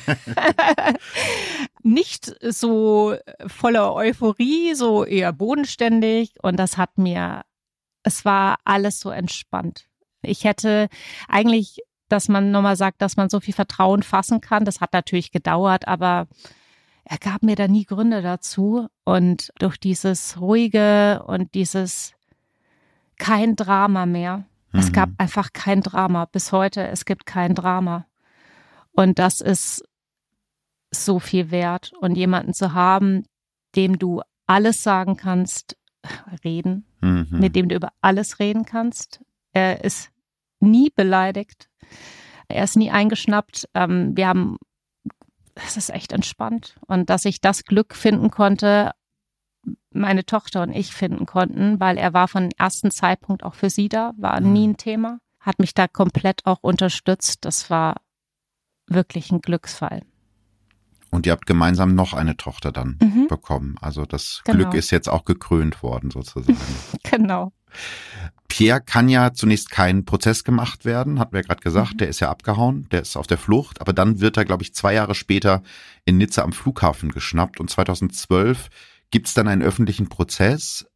Nicht so voller Euphorie, so eher bodenständig und das hat mir, es war alles so entspannt. Ich hätte eigentlich, dass man nochmal sagt, dass man so viel Vertrauen fassen kann, das hat natürlich gedauert, aber er gab mir da nie Gründe dazu und durch dieses Ruhige und dieses kein Drama mehr. Mhm. Es gab einfach kein Drama. Bis heute, es gibt kein Drama. Und das ist so viel wert. Und jemanden zu haben, dem du alles sagen kannst, reden, mhm. mit dem du über alles reden kannst. Er ist nie beleidigt. Er ist nie eingeschnappt. Wir haben, es ist echt entspannt. Und dass ich das Glück finden konnte, meine Tochter und ich finden konnten, weil er war von dem ersten Zeitpunkt auch für sie da, war nie ein Thema, hat mich da komplett auch unterstützt. Das war wirklich ein Glücksfall. Und ihr habt gemeinsam noch eine Tochter dann mhm. bekommen. Also das genau. Glück ist jetzt auch gekrönt worden sozusagen. Genau. Pierre kann ja zunächst kein Prozess gemacht werden, hatten wir ja gerade gesagt. Mhm. Der ist ja abgehauen, der ist auf der Flucht. Aber dann wird er, glaube ich, zwei Jahre später in Nizza am Flughafen geschnappt. Und zweitausendzwölf gibt es dann einen öffentlichen Prozess?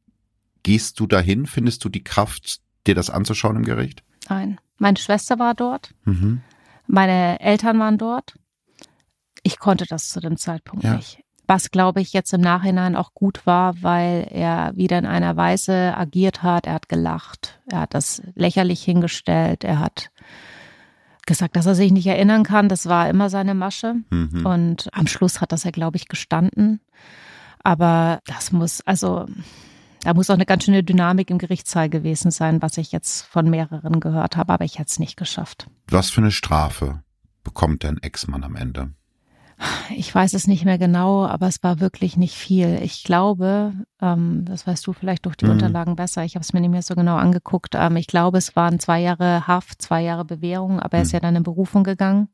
Gehst du dahin? Findest du die Kraft, dir das anzuschauen im Gericht? Nein. Meine Schwester war dort. Mhm. Meine Eltern waren dort. Ich konnte das zu dem Zeitpunkt ja. nicht. Was, glaube ich, jetzt im Nachhinein auch gut war, weil er wieder in einer Weise agiert hat. Er hat gelacht. Er hat das lächerlich hingestellt. Er hat gesagt, dass er sich nicht erinnern kann. Das war immer seine Masche. Mhm. Und am Schluss hat das er, glaube ich, gestanden. Aber das muss, also, da muss auch eine ganz schöne Dynamik im Gerichtssaal gewesen sein, was ich jetzt von mehreren gehört habe, aber ich hätte es nicht geschafft. Was für eine Strafe bekommt dein Ex-Mann am Ende? Ich weiß es nicht mehr genau, aber es war wirklich nicht viel. Ich glaube, ähm, das weißt du vielleicht durch die mhm. Unterlagen besser, ich habe es mir nicht mehr so genau angeguckt. Ähm, ich glaube, es waren zwei Jahre Haft, zwei Jahre Bewährung, aber er ist mhm. ja dann in Berufung gegangen.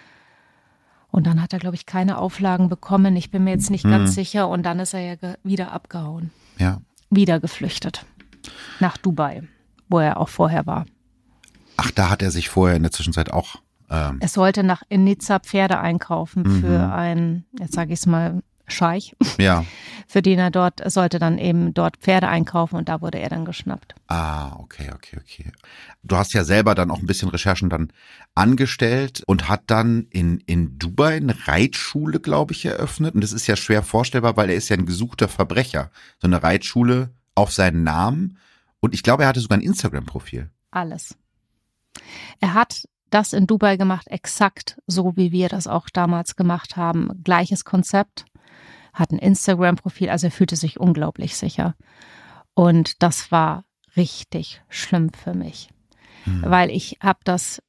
Und dann hat er, glaube ich, keine Auflagen bekommen. Ich bin mir jetzt nicht mhm. ganz sicher. Und dann ist er ja ge- wieder abgehauen. Ja. Wieder geflüchtet. Nach Dubai, wo er auch vorher war. Ach, da hat er sich vorher in der Zwischenzeit auch... Ähm Er sollte nach in Nizza Pferde einkaufen mhm. für einen, jetzt sage ich es mal, Scheich. Ja. Für den er dort, er sollte dann eben dort Pferde einkaufen und da wurde er dann geschnappt. Ah, okay, okay, okay. Du hast ja selber dann auch ein bisschen Recherchen dann angestellt und hat dann in, in Dubai eine Reitschule, glaube ich, eröffnet. Und das ist ja schwer vorstellbar, weil er ist ja ein gesuchter Verbrecher. So eine Reitschule auf seinen Namen. Und ich glaube, er hatte sogar ein Instagram-Profil. Alles. Er hat das in Dubai gemacht, exakt so, wie wir das auch damals gemacht haben. Gleiches Konzept. Hat ein Instagram-Profil, also er fühlte sich unglaublich sicher. Und das war richtig schlimm für mich, hm. weil ich habe das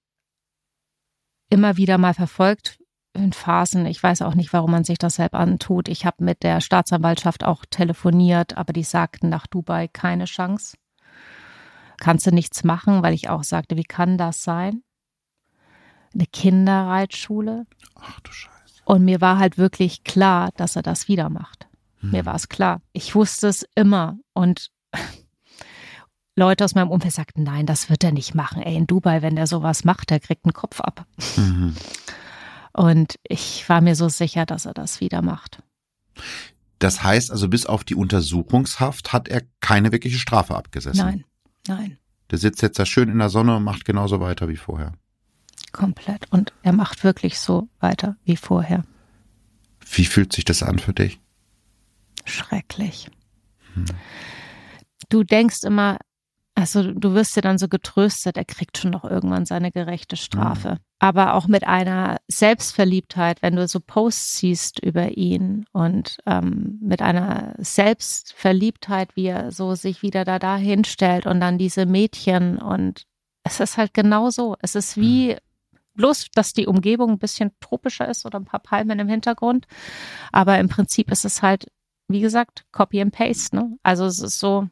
immer wieder mal verfolgt in Phasen. Ich weiß auch nicht, warum man sich das selbst antut. Ich habe mit der Staatsanwaltschaft auch telefoniert, aber die sagten nach Dubai keine Chance. Kannst du nichts machen, weil ich auch sagte, wie kann das sein? Eine Kinderreitschule. Ach du Scheiße. Und mir war halt wirklich klar, dass er das wieder macht. Hm. Mir war es klar. Ich wusste es immer. Und Leute aus meinem Umfeld sagten, nein, das wird er nicht machen. Ey, in Dubai, wenn der sowas macht, der kriegt einen Kopf ab. Mhm. Und ich war mir so sicher, dass er das wieder macht. Das heißt also, bis auf die Untersuchungshaft hat er keine wirkliche Strafe abgesessen? Nein, nein. Der sitzt jetzt da schön in der Sonne und macht genauso weiter wie vorher? Komplett. Und er macht wirklich so weiter wie vorher. Wie fühlt sich das an für dich? Schrecklich. Hm. Du denkst immer, also du wirst dir dann so getröstet, er kriegt schon noch irgendwann seine gerechte Strafe. Mhm. Aber auch mit einer Selbstverliebtheit, wenn du so Posts siehst über ihn und ähm, mit einer Selbstverliebtheit, wie er so sich wieder da, da hinstellt und dann diese Mädchen und es ist halt genau so. Es ist wie, mhm. bloß, dass die Umgebung ein bisschen tropischer ist oder ein paar Palmen im Hintergrund. Aber im Prinzip ist es halt, wie gesagt, Copy and Paste, ne? Also es ist so,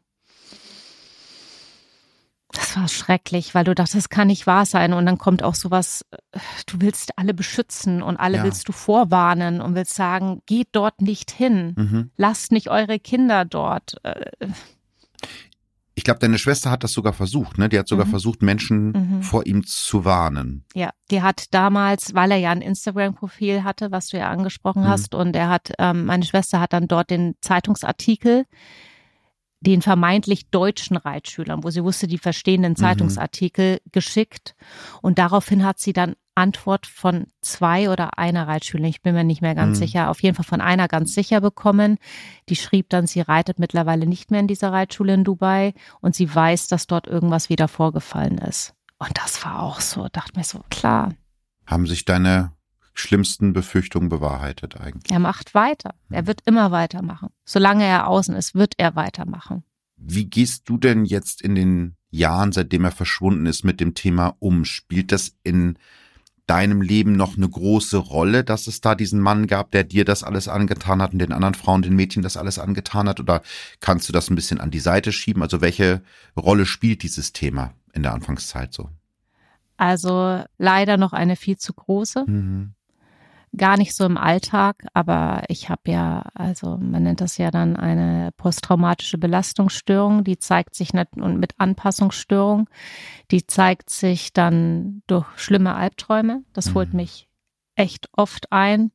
das war schrecklich, weil du dachtest, das kann nicht wahr sein. Und dann kommt auch sowas, du willst alle beschützen und alle ja. willst du vorwarnen und willst sagen, geht dort nicht hin. Mhm. Lasst nicht eure Kinder dort. Ich glaube, deine Schwester hat das sogar versucht, ne? Die hat sogar mhm. versucht, Menschen mhm. vor ihm zu warnen. Ja, die hat damals, weil er ja ein Instagram-Profil hatte, was du ja angesprochen mhm. hast, und er hat, ähm, meine Schwester hat dann dort den Zeitungsartikel, den vermeintlich deutschen Reitschülern, wo sie wusste, die verstehen den Zeitungsartikel, mhm. geschickt. Und daraufhin hat sie dann Antwort von zwei oder einer Reitschülerin, ich bin mir nicht mehr ganz mhm. sicher, auf jeden Fall von einer ganz sicher bekommen. Die schrieb dann, sie reitet mittlerweile nicht mehr in dieser Reitschule in Dubai und sie weiß, dass dort irgendwas wieder vorgefallen ist. Und das war auch so, dachte mir so, klar. Haben sich deine schlimmsten Befürchtungen bewahrheitet eigentlich? Er macht weiter. Er wird immer weitermachen. Solange er außen ist, wird er weitermachen. Wie gehst du denn jetzt in den Jahren, seitdem er verschwunden ist, mit dem Thema um? Spielt das in deinem Leben noch eine große Rolle, dass es da diesen Mann gab, der dir das alles angetan hat und den anderen Frauen, den Mädchen das alles angetan hat? Oder kannst du das ein bisschen an die Seite schieben? Also welche Rolle spielt dieses Thema in der Anfangszeit so? Also leider noch eine viel zu große. Mhm. Gar nicht so im Alltag, aber ich habe ja, also man nennt das ja dann eine posttraumatische Belastungsstörung, die zeigt sich nicht, und mit Anpassungsstörung, die zeigt sich dann durch schlimme Albträume. Das mhm. holt mich echt oft ein,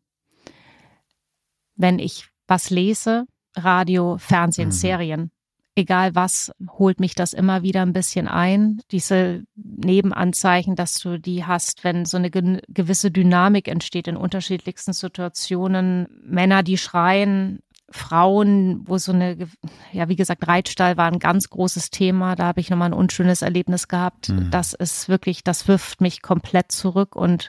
wenn ich was lese, Radio, Fernsehen, mhm. Serien. Egal was, holt mich das immer wieder ein bisschen ein. Diese Nebenanzeichen, dass du die hast, wenn so eine ge- gewisse Dynamik entsteht in unterschiedlichsten Situationen. Männer, die schreien, Frauen, wo so eine, ja wie gesagt, Reitstall war ein ganz großes Thema. Da habe ich nochmal ein unschönes Erlebnis gehabt. Mhm. Das ist wirklich, das wirft mich komplett zurück und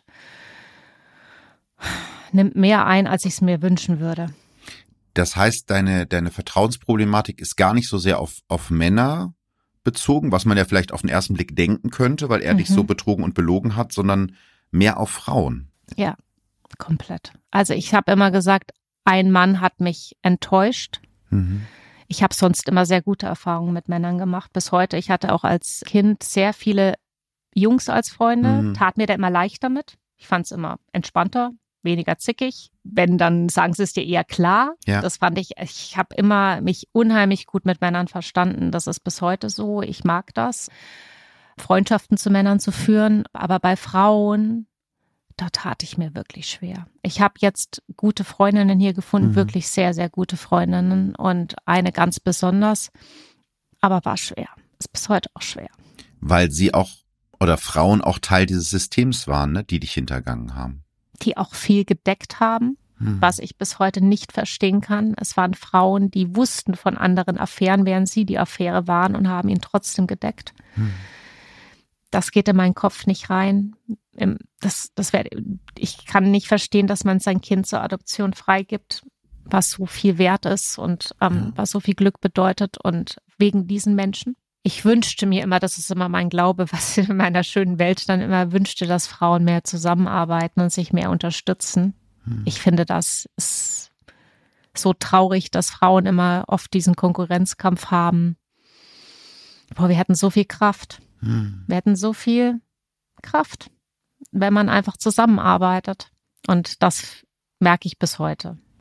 nimmt mehr ein, als ich es mir wünschen würde. Das heißt, deine, deine Vertrauensproblematik ist gar nicht so sehr auf, auf Männer bezogen, was man ja vielleicht auf den ersten Blick denken könnte, weil er mhm. dich so betrogen und belogen hat, sondern mehr auf Frauen. Ja, komplett. Also ich habe immer gesagt, ein Mann hat mich enttäuscht. Mhm. Ich habe sonst immer sehr gute Erfahrungen mit Männern gemacht, bis heute. Ich hatte auch als Kind sehr viele Jungs als Freunde, mhm. tat mir da immer leicht damit. Ich fand es immer entspannter, weniger zickig. Wenn, dann sagen sie es dir eher klar. Ja. Das fand ich, ich habe immer mich unheimlich gut mit Männern verstanden. Das ist bis heute so. Ich mag das, Freundschaften zu Männern zu führen. Aber bei Frauen, da tat ich mir wirklich schwer. Ich habe jetzt gute Freundinnen hier gefunden, mhm. wirklich sehr, sehr gute Freundinnen und eine ganz besonders. Aber war schwer. Ist bis heute auch schwer. Weil sie auch, oder Frauen auch Teil dieses Systems waren, ne, die dich hintergangen haben. Die auch viel gedeckt haben, hm. was ich bis heute nicht verstehen kann. Es waren Frauen, die wussten von anderen Affären, während sie die Affäre waren und haben ihn trotzdem gedeckt. Hm. Das geht in meinen Kopf nicht rein. Das, das wär, ich kann nicht verstehen, dass man sein Kind zur Adoption freigibt, was so viel wert ist und ähm, ja. was so viel Glück bedeutet und wegen diesen Menschen. Ich wünschte mir immer, das ist immer mein Glaube, was in meiner schönen Welt dann immer wünschte, dass Frauen mehr zusammenarbeiten und sich mehr unterstützen. Hm. Ich finde, das ist so traurig, dass Frauen immer oft diesen Konkurrenzkampf haben. Boah, wir hätten so viel Kraft. Hm. Wir hätten so viel Kraft, wenn man einfach zusammenarbeitet. Und das merke ich bis heute.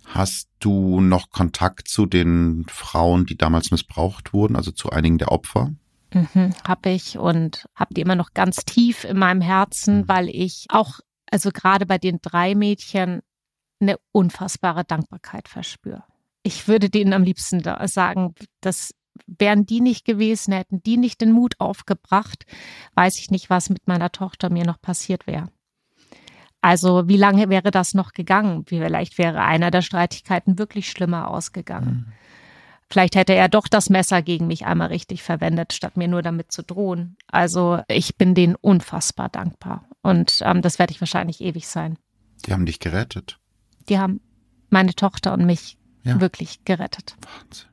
Hast du noch Kontakt zu den Frauen, die damals missbraucht wurden, also zu einigen der Opfer? Mhm, habe ich und habe die immer noch ganz tief in meinem Herzen, Mhm. weil ich auch, also gerade bei den drei Mädchen, eine unfassbare Dankbarkeit verspüre. Ich würde denen am liebsten da sagen, dass wären die nicht gewesen, hätten die nicht den Mut aufgebracht, weiß ich nicht, was mit meiner Tochter mir noch passiert wäre. Also wie lange wäre das noch gegangen? Vielleicht wäre einer der Streitigkeiten wirklich schlimmer ausgegangen. Mhm. Vielleicht hätte er doch das Messer gegen mich einmal richtig verwendet, statt mir nur damit zu drohen. Also ich bin denen unfassbar dankbar. Und ähm, das werde ich wahrscheinlich ewig sein. Die haben dich gerettet. Die haben meine Tochter und mich Ja. wirklich gerettet. Wahnsinn.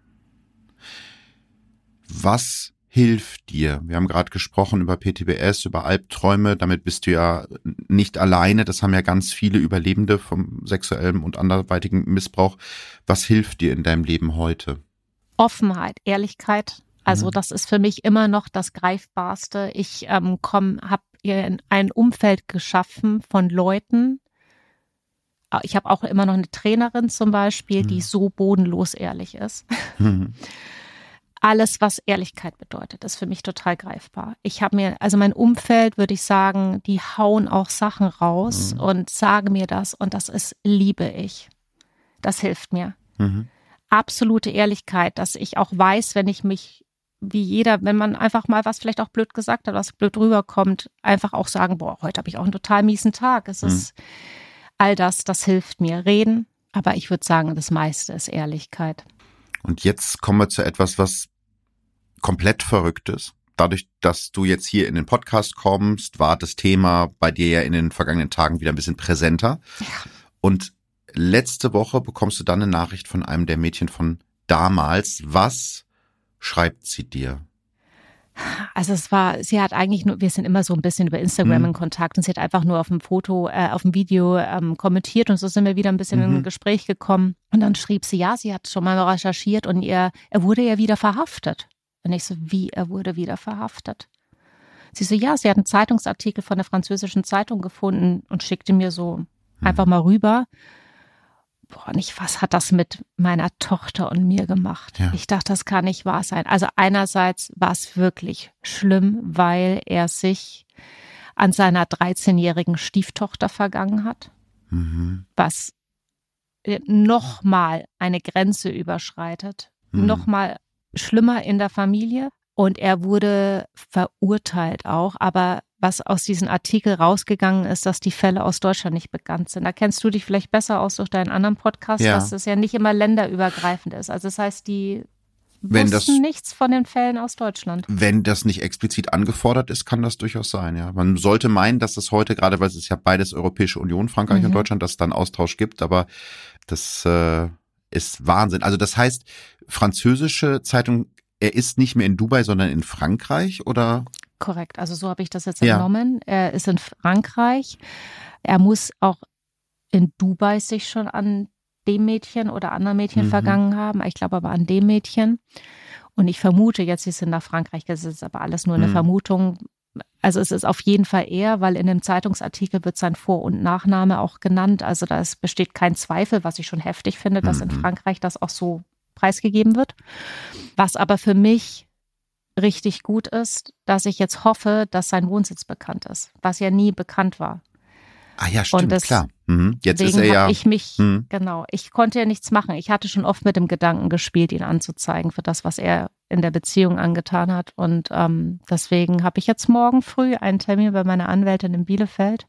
Was hilft dir? Wir haben gerade gesprochen über P T B S, über Albträume. Damit bist du ja nicht alleine. Das haben ja ganz viele Überlebende vom sexuellen und anderweitigen Missbrauch. Was hilft dir in deinem Leben heute? Offenheit, Ehrlichkeit. Also Mhm. das ist für mich immer noch das Greifbarste. Ich ähm, komm, habe ein Umfeld geschaffen von Leuten. Ich habe auch immer noch eine Trainerin zum Beispiel, Mhm. die so bodenlos ehrlich ist. Mhm. Alles, was Ehrlichkeit bedeutet, ist für mich total greifbar. Ich habe mir, also mein Umfeld, würde ich sagen, die hauen auch Sachen raus Mhm. und sagen mir das und das ist, liebe ich. Das hilft mir. Mhm. Absolute Ehrlichkeit, dass ich auch weiß, wenn ich mich, wie jeder, wenn man einfach mal was vielleicht auch blöd gesagt hat, was blöd rüberkommt, einfach auch sagen, boah, heute habe ich auch einen total miesen Tag. Es Mhm. ist all das, das hilft mir. Reden, aber ich würde sagen, das meiste ist Ehrlichkeit. Und jetzt kommen wir zu etwas, was komplett verrückt ist. Dadurch, dass du jetzt hier in den Podcast kommst, war das Thema bei dir ja in den vergangenen Tagen wieder ein bisschen präsenter. Ja. Und letzte Woche bekommst du dann eine Nachricht von einem der Mädchen von damals. Was schreibt sie dir? Also es war, sie hat eigentlich nur, wir sind immer so ein bisschen über Instagram Mhm. in Kontakt und sie hat einfach nur auf dem Foto, äh, auf dem Video ähm, kommentiert und so sind wir wieder ein bisschen Mhm. in ein Gespräch gekommen. Und dann schrieb sie, ja, sie hat schon mal recherchiert und ihr, er wurde ja wieder verhaftet. Und ich so, wie, er wurde wieder verhaftet? Sie so, ja, sie hat einen Zeitungsartikel von der französischen Zeitung gefunden und schickte mir so einfach mal rüber. Boah, nicht, was hat das mit meiner Tochter und mir gemacht? Ja. Ich dachte, das kann nicht wahr sein. Also einerseits war es wirklich schlimm, weil er sich an seiner dreizehnjährigen Stieftochter vergangen hat, Mhm. was nochmal eine Grenze überschreitet, Mhm. nochmal schlimmer in der Familie. Und er wurde verurteilt auch, aber was aus diesem Artikel rausgegangen ist, dass die Fälle aus Deutschland nicht bekannt sind. Da kennst du dich vielleicht besser aus durch deinen anderen Podcast, Ja. dass es ja nicht immer länderübergreifend ist. Also das heißt, die Wenn wussten das- nichts von den Fällen aus Deutschland. Wenn das nicht explizit angefordert ist, kann das durchaus sein, ja. Man sollte meinen, dass es heute, gerade weil es ist ja beides Europäische Union, Frankreich Mhm. und Deutschland, dass es da einen Austausch gibt, aber das äh, ist Wahnsinn. Also das heißt, französische Zeitung, er ist nicht mehr in Dubai, sondern in Frankreich, oder? Korrekt, also so habe ich das jetzt Ja. entnommen. Er ist in Frankreich. Er muss auch in Dubai sich schon an dem Mädchen oder anderen Mädchen Mhm. vergangen haben. Ich glaube aber an dem Mädchen. Und ich vermute, jetzt sie sind nach Frankreich, das ist aber alles nur eine Mhm. Vermutung. Also es ist auf jeden Fall er, weil in dem Zeitungsartikel wird sein Vor- und Nachname auch genannt. Also da ist, besteht kein Zweifel, was ich schon heftig finde, dass in Mhm. Frankreich das auch so preisgegeben wird. Was aber für mich richtig gut ist, dass ich jetzt hoffe, dass sein Wohnsitz bekannt ist, was ja nie bekannt war. Ah ja, stimmt, das- klar. Mhm. Jetzt ist Deswegen er ja. habe ich mich, Mhm. genau, ich konnte ja nichts machen. Ich hatte schon oft mit dem Gedanken gespielt, ihn anzuzeigen für das, was er in der Beziehung angetan hat. Und ähm, deswegen habe ich jetzt morgen früh einen Termin bei meiner Anwältin in Bielefeld.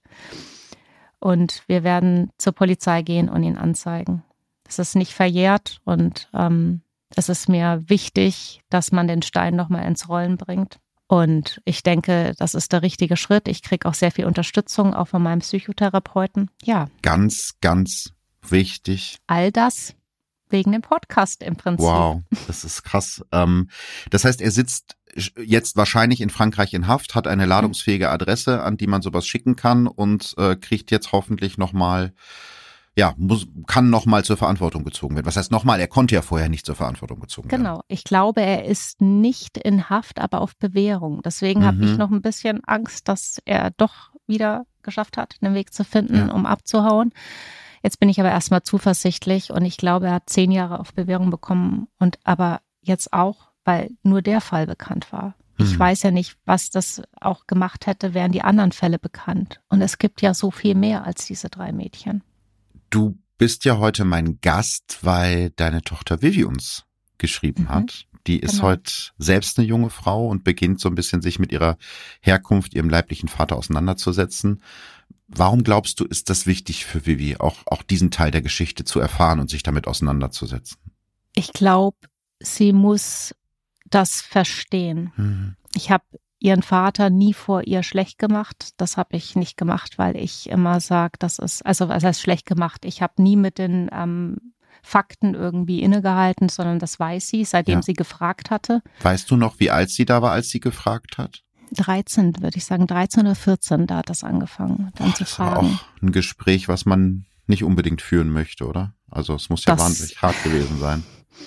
Und wir werden zur Polizei gehen und ihn anzeigen. Das ist nicht verjährt und ähm, es ist mir wichtig, dass man den Stein nochmal ins Rollen bringt. Und ich denke, das ist der richtige Schritt. Ich kriege auch sehr viel Unterstützung, auch von meinem Psychotherapeuten. Ja, Ganz, ganz wichtig. all das wegen dem Podcast im Prinzip. Wow, das ist krass. Ähm, das heißt, er sitzt jetzt wahrscheinlich in Frankreich in Haft, hat eine ladungsfähige Adresse, an die man sowas schicken kann und äh, kriegt jetzt hoffentlich nochmal, ja, muss, kann nochmal zur Verantwortung gezogen werden. Was heißt nochmal? Er konnte ja vorher nicht zur Verantwortung gezogen werden. Genau. Ich glaube, er ist nicht in Haft, aber auf Bewährung. Deswegen Mhm. habe ich noch ein bisschen Angst, dass er doch wieder geschafft hat, einen Weg zu finden, Ja. um abzuhauen. Jetzt bin ich aber erstmal zuversichtlich und ich glaube, er hat zehn Jahre auf Bewährung bekommen und aber jetzt auch, weil nur der Fall bekannt war. Ich Hm. weiß ja nicht, was das auch gemacht hätte, wären die anderen Fälle bekannt. Und es gibt ja so viel mehr als diese drei Mädchen. Du bist ja heute mein Gast, weil deine Tochter Vivi uns geschrieben Mhm. hat. Die ist Genau. heute selbst eine junge Frau und beginnt so ein bisschen sich mit ihrer Herkunft, ihrem leiblichen Vater auseinanderzusetzen. Warum glaubst du, ist das wichtig für Vivi, auch, auch diesen Teil der Geschichte zu erfahren und sich damit auseinanderzusetzen? Ich glaube, sie muss das verstehen. Hm. Ich habe ihren Vater nie vor ihr schlecht gemacht. Das habe ich nicht gemacht, weil ich immer sage, das ist, also was heißt schlecht gemacht? Ich habe nie mit den ähm, Fakten irgendwie innegehalten, sondern das weiß sie, seitdem Ja. sie gefragt hatte. Weißt du noch, wie alt sie da war, als sie gefragt hat? dreizehn, würde ich sagen, dreizehn oder vierzehn, da hat das angefangen, dann Boah, zu das war fragen. auch ein Gespräch, was man nicht unbedingt führen möchte, oder? Also es muss ja Das- wahnsinnig hart gewesen sein.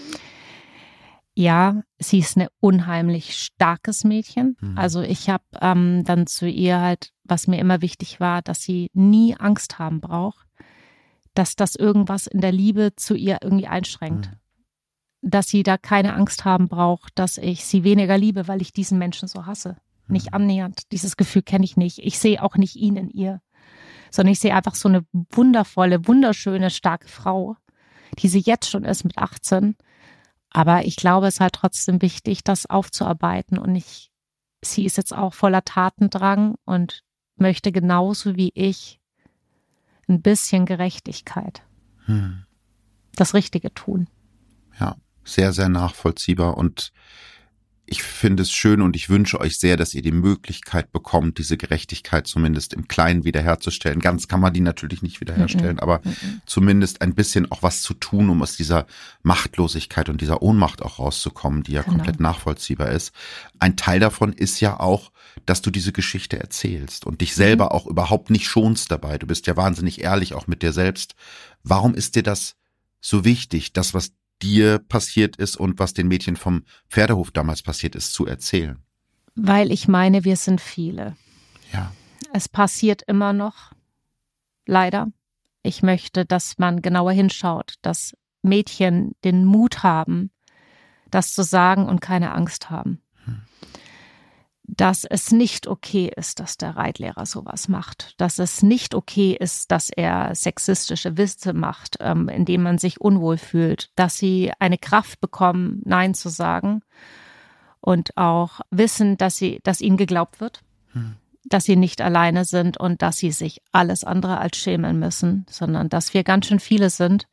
Ja, sie ist ein unheimlich starkes Mädchen. Mhm. Also ich habe ähm, dann zu ihr halt, was mir immer wichtig war, dass sie nie Angst haben braucht, dass das irgendwas in der Liebe zu ihr irgendwie einschränkt. Mhm. Dass sie da keine Angst haben braucht, dass ich sie weniger liebe, weil ich diesen Menschen so hasse. Nicht annähernd. Dieses Gefühl kenne ich nicht. Ich sehe auch nicht ihn in ihr, sondern ich sehe einfach so eine wundervolle, wunderschöne, starke Frau, die sie jetzt schon ist mit achtzehn. Aber ich glaube, es ist halt trotzdem wichtig, das aufzuarbeiten. Und ich, sie ist jetzt auch voller Tatendrang und möchte genauso wie ich ein bisschen Gerechtigkeit, Hm. das Richtige tun. Ja, sehr, sehr nachvollziehbar und ich finde es schön und ich wünsche euch sehr, dass ihr die Möglichkeit bekommt, diese Gerechtigkeit zumindest im Kleinen wiederherzustellen. Ganz kann man die natürlich nicht wiederherstellen, Mhm. aber Mhm. zumindest ein bisschen auch was zu tun, um aus dieser Machtlosigkeit und dieser Ohnmacht auch rauszukommen, die ja Genau. komplett nachvollziehbar ist. Ein Teil davon ist ja auch, dass du diese Geschichte erzählst und dich selber auch überhaupt nicht schonst dabei. Du bist ja wahnsinnig ehrlich auch mit dir selbst. Warum ist dir das so wichtig, das, was dir passiert ist und was den Mädchen vom Pferdehof damals passiert ist, zu erzählen? Weil ich meine, wir sind viele. Ja. Es passiert immer noch, leider. Ich möchte, dass man genauer hinschaut, dass Mädchen den Mut haben, das zu sagen und keine Angst haben. Hm. Dass es nicht okay ist, dass der Reitlehrer sowas macht. Dass es nicht okay ist, dass er sexistische Witze macht, ähm, indem man sich unwohl fühlt. Dass sie eine Kraft bekommen, Nein zu sagen und auch wissen, dass sie, dass ihnen geglaubt wird, Hm. dass sie nicht alleine sind und dass sie sich alles andere als schämen müssen, sondern dass wir ganz schön viele sind.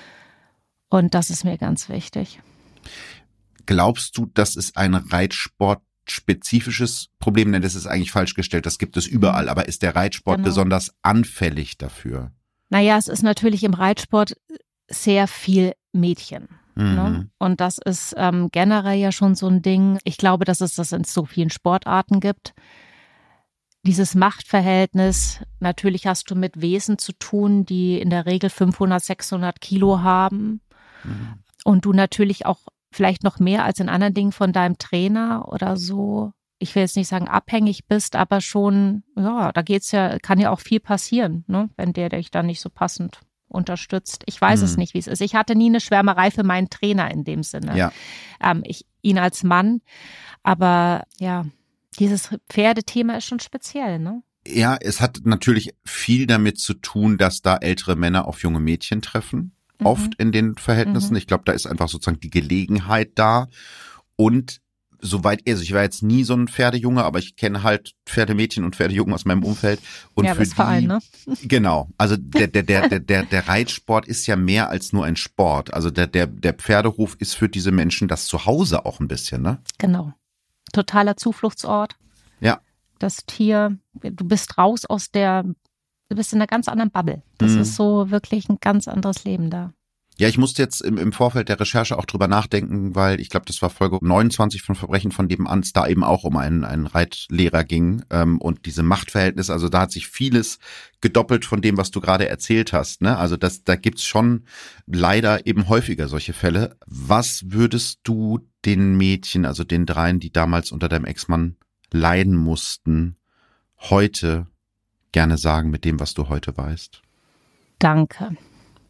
Und das ist mir ganz wichtig. Glaubst du, das ist ein Reitsport spezifisches Problem, denn das ist eigentlich falsch gestellt, das gibt es überall, aber ist der Reitsport Genau. besonders anfällig dafür? Naja, es ist natürlich im Reitsport sehr viel Mädchen. Mhm. Ne? Und das ist ähm, generell ja schon so ein Ding. Ich glaube, dass es das in so vielen Sportarten gibt. Dieses Machtverhältnis, natürlich hast du mit Wesen zu tun, die in der Regel fünfhundert, sechshundert Kilo haben. Mhm. Und du natürlich auch vielleicht noch mehr als in anderen Dingen von deinem Trainer oder so, ich will jetzt nicht sagen abhängig bist, aber schon, ja, da geht's ja, kann ja auch viel passieren, ne, wenn der dich dann nicht so passend unterstützt. Ich weiß Mhm. es nicht, wie es ist. Ich hatte nie eine Schwärmerei für meinen Trainer in dem Sinne. Ja. Ähm, ich, ihn als Mann, aber ja, dieses Pferdethema ist schon speziell, ne? Ja, es hat natürlich viel damit zu tun, dass da ältere Männer auf junge Mädchen treffen. Mhm. Oft in den Verhältnissen. Mhm. Ich glaube, da ist einfach sozusagen die Gelegenheit da. Und soweit, also ich war jetzt nie so ein Pferdejunge, aber ich kenne halt Pferdemädchen und Pferdejungen aus meinem Umfeld. Und Ja, für Westfalen, die, ne? genau. Also der, der, der, der, der, der Reitsport ist ja mehr als nur ein Sport. Also der, der, der Pferdehof ist für diese Menschen das Zuhause auch ein bisschen, ne? Genau. Totaler Zufluchtsort. Ja. Das Tier, du bist raus aus der, du bist in einer ganz anderen Bubble. Das Mhm. ist so wirklich ein ganz anderes Leben da. Ja, ich musste jetzt im, im Vorfeld der Recherche auch drüber nachdenken, weil ich glaube, das war Folge neunundzwanzig von Verbrechen von nebenan, es da eben auch um einen, einen Reitlehrer ging ähm, und diese Machtverhältnisse, also da hat sich vieles gedoppelt von dem, was du gerade erzählt hast, ne? Also das, da gibt's schon leider eben häufiger solche Fälle. Was würdest du den Mädchen, also den dreien, die damals unter deinem Ex-Mann leiden mussten, heute gerne sagen mit dem, was du heute weißt? Danke.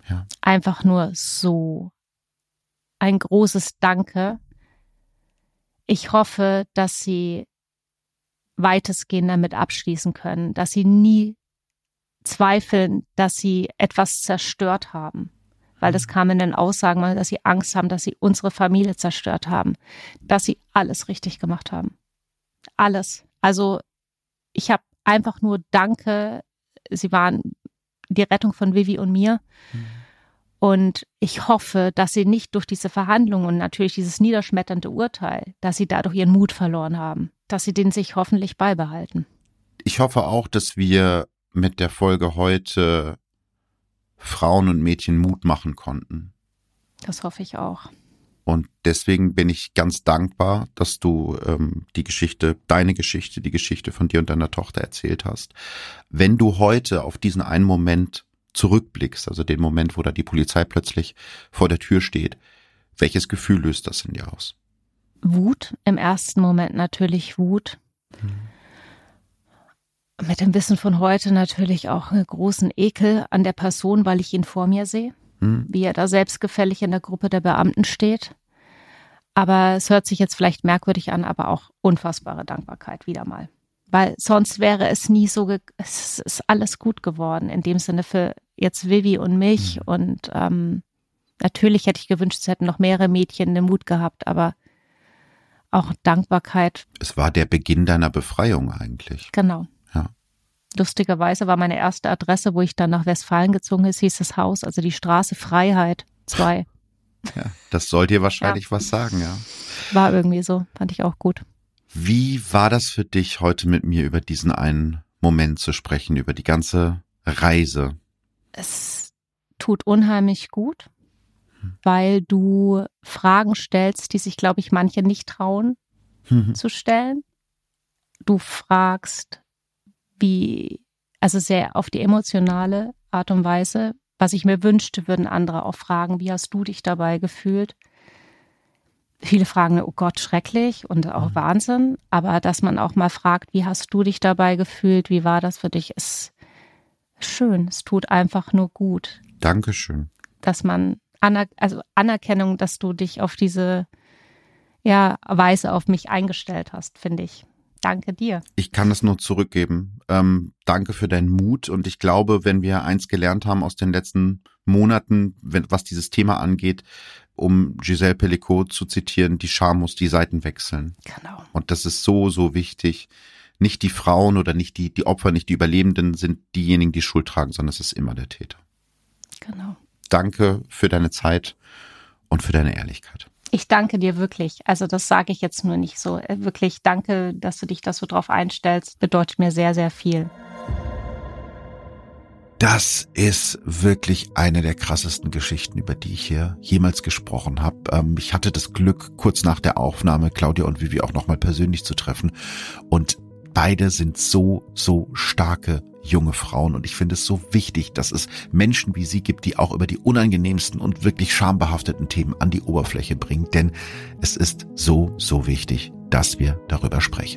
Ja. Einfach nur so ein großes Danke. Ich hoffe, dass sie weitestgehend damit abschließen können, dass sie nie zweifeln, dass sie etwas zerstört haben. Weil das kam in den Aussagen mal, dass sie Angst haben, dass sie unsere Familie zerstört haben. Dass sie alles richtig gemacht haben. Alles. Also ich habe einfach nur Danke. Sie waren die Rettung von Vivi und mir. Mhm. Und ich hoffe, dass sie nicht durch diese Verhandlungen und natürlich dieses niederschmetternde Urteil, dass sie dadurch ihren Mut verloren haben. Dass sie den sich hoffentlich beibehalten. Ich hoffe auch, dass wir mit der Folge heute Frauen und Mädchen Mut machen konnten. Das hoffe ich auch. Und deswegen bin ich ganz dankbar, dass du ähm, die Geschichte, deine Geschichte, die Geschichte von dir und deiner Tochter erzählt hast. Wenn du heute auf diesen einen Moment zurückblickst, also den Moment, wo da die Polizei plötzlich vor der Tür steht, welches Gefühl löst das in dir aus? Wut, im ersten Moment natürlich Wut. Hm. Mit dem Wissen von heute natürlich auch einen großen Ekel an der Person, weil ich ihn vor mir sehe, hm. wie er da selbstgefällig in der Gruppe der Beamten steht. Aber es hört sich jetzt vielleicht merkwürdig an, aber auch unfassbare Dankbarkeit wieder mal. Weil sonst wäre es nie so, ge- es ist alles gut geworden, in dem Sinne für jetzt Vivi und mich. Hm. Und ähm, natürlich hätte ich gewünscht, es hätten noch mehrere Mädchen den Mut gehabt, aber auch Dankbarkeit. Es war der Beginn deiner Befreiung eigentlich. Genau. Ja. Lustigerweise war meine erste Adresse, wo ich dann nach Westfalen gezogen ist, hieß das Haus, also die Straße Freiheit zwei. Ja, das soll dir wahrscheinlich ja. was sagen, ja. War irgendwie so, fand ich auch gut. Wie war das für dich, heute mit mir über diesen einen Moment zu sprechen, über die ganze Reise? Es tut unheimlich gut, hm. weil du Fragen stellst, die sich, glaube ich, manche nicht trauen hm. zu stellen. Du fragst, wie, also sehr auf die emotionale Art und Weise, was ich mir wünschte, würden andere auch fragen, wie hast du dich dabei gefühlt? Viele fragen, oh Gott, schrecklich und auch mhm. Wahnsinn, aber dass man auch mal fragt, wie hast du dich dabei gefühlt, wie war das für dich, ist schön, es tut einfach nur gut. Dankeschön. Dass man, Aner- also Anerkennung, dass du dich auf diese ja, Weise auf mich eingestellt hast, finde ich. Danke dir. Ich kann das nur zurückgeben. Ähm, danke für deinen Mut und ich glaube, wenn wir eins gelernt haben aus den letzten Monaten, wenn, was dieses Thema angeht, um Gisèle Pelicot zu zitieren, die Scham muss die Seiten wechseln. Genau. Und das ist so, so wichtig. Nicht die Frauen oder nicht die, die Opfer, nicht die Überlebenden sind diejenigen, die Schuld tragen, sondern es ist immer der Täter. Genau. Danke für deine Zeit und für deine Ehrlichkeit. Ich danke dir wirklich. Also das sage ich jetzt nur nicht so. Wirklich danke, dass du dich da so drauf einstellst. Bedeutet mir sehr, sehr viel. Das ist wirklich eine der krassesten Geschichten, über die ich hier jemals gesprochen habe. Ähm, ich hatte das Glück, kurz nach der Aufnahme Claudia und Vivi auch nochmal persönlich zu treffen. Und beide sind so, so starke junge Frauen. Und ich finde es so wichtig, dass es Menschen wie sie gibt, die auch über die unangenehmsten und wirklich schambehafteten Themen an die Oberfläche bringen. Denn es ist so, so wichtig, dass wir darüber sprechen.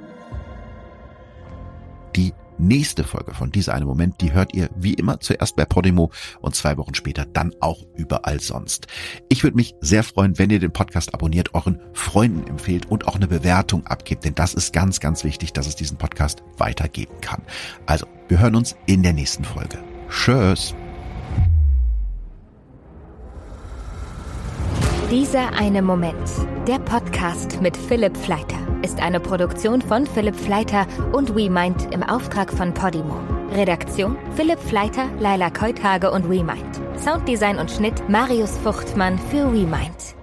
Die nächste Folge von Dieser eine Moment, die hört ihr wie immer zuerst bei Podimo und zwei Wochen später dann auch überall sonst. Ich würde mich sehr freuen, wenn ihr den Podcast abonniert, euren Freunden empfehlt und auch eine Bewertung abgebt, denn das ist ganz, ganz wichtig, dass es diesen Podcast weitergeben kann. Also, wir hören uns in der nächsten Folge. Tschüss. Dieser eine Moment, der Podcast mit Philipp Fleiter, ist eine Produktion von Philipp Fleiter und WeMind im Auftrag von Podimo. Redaktion Philipp Fleiter, Laila Keuthage und WeMind. Sounddesign und Schnitt Marius Fuchtmann für WeMind.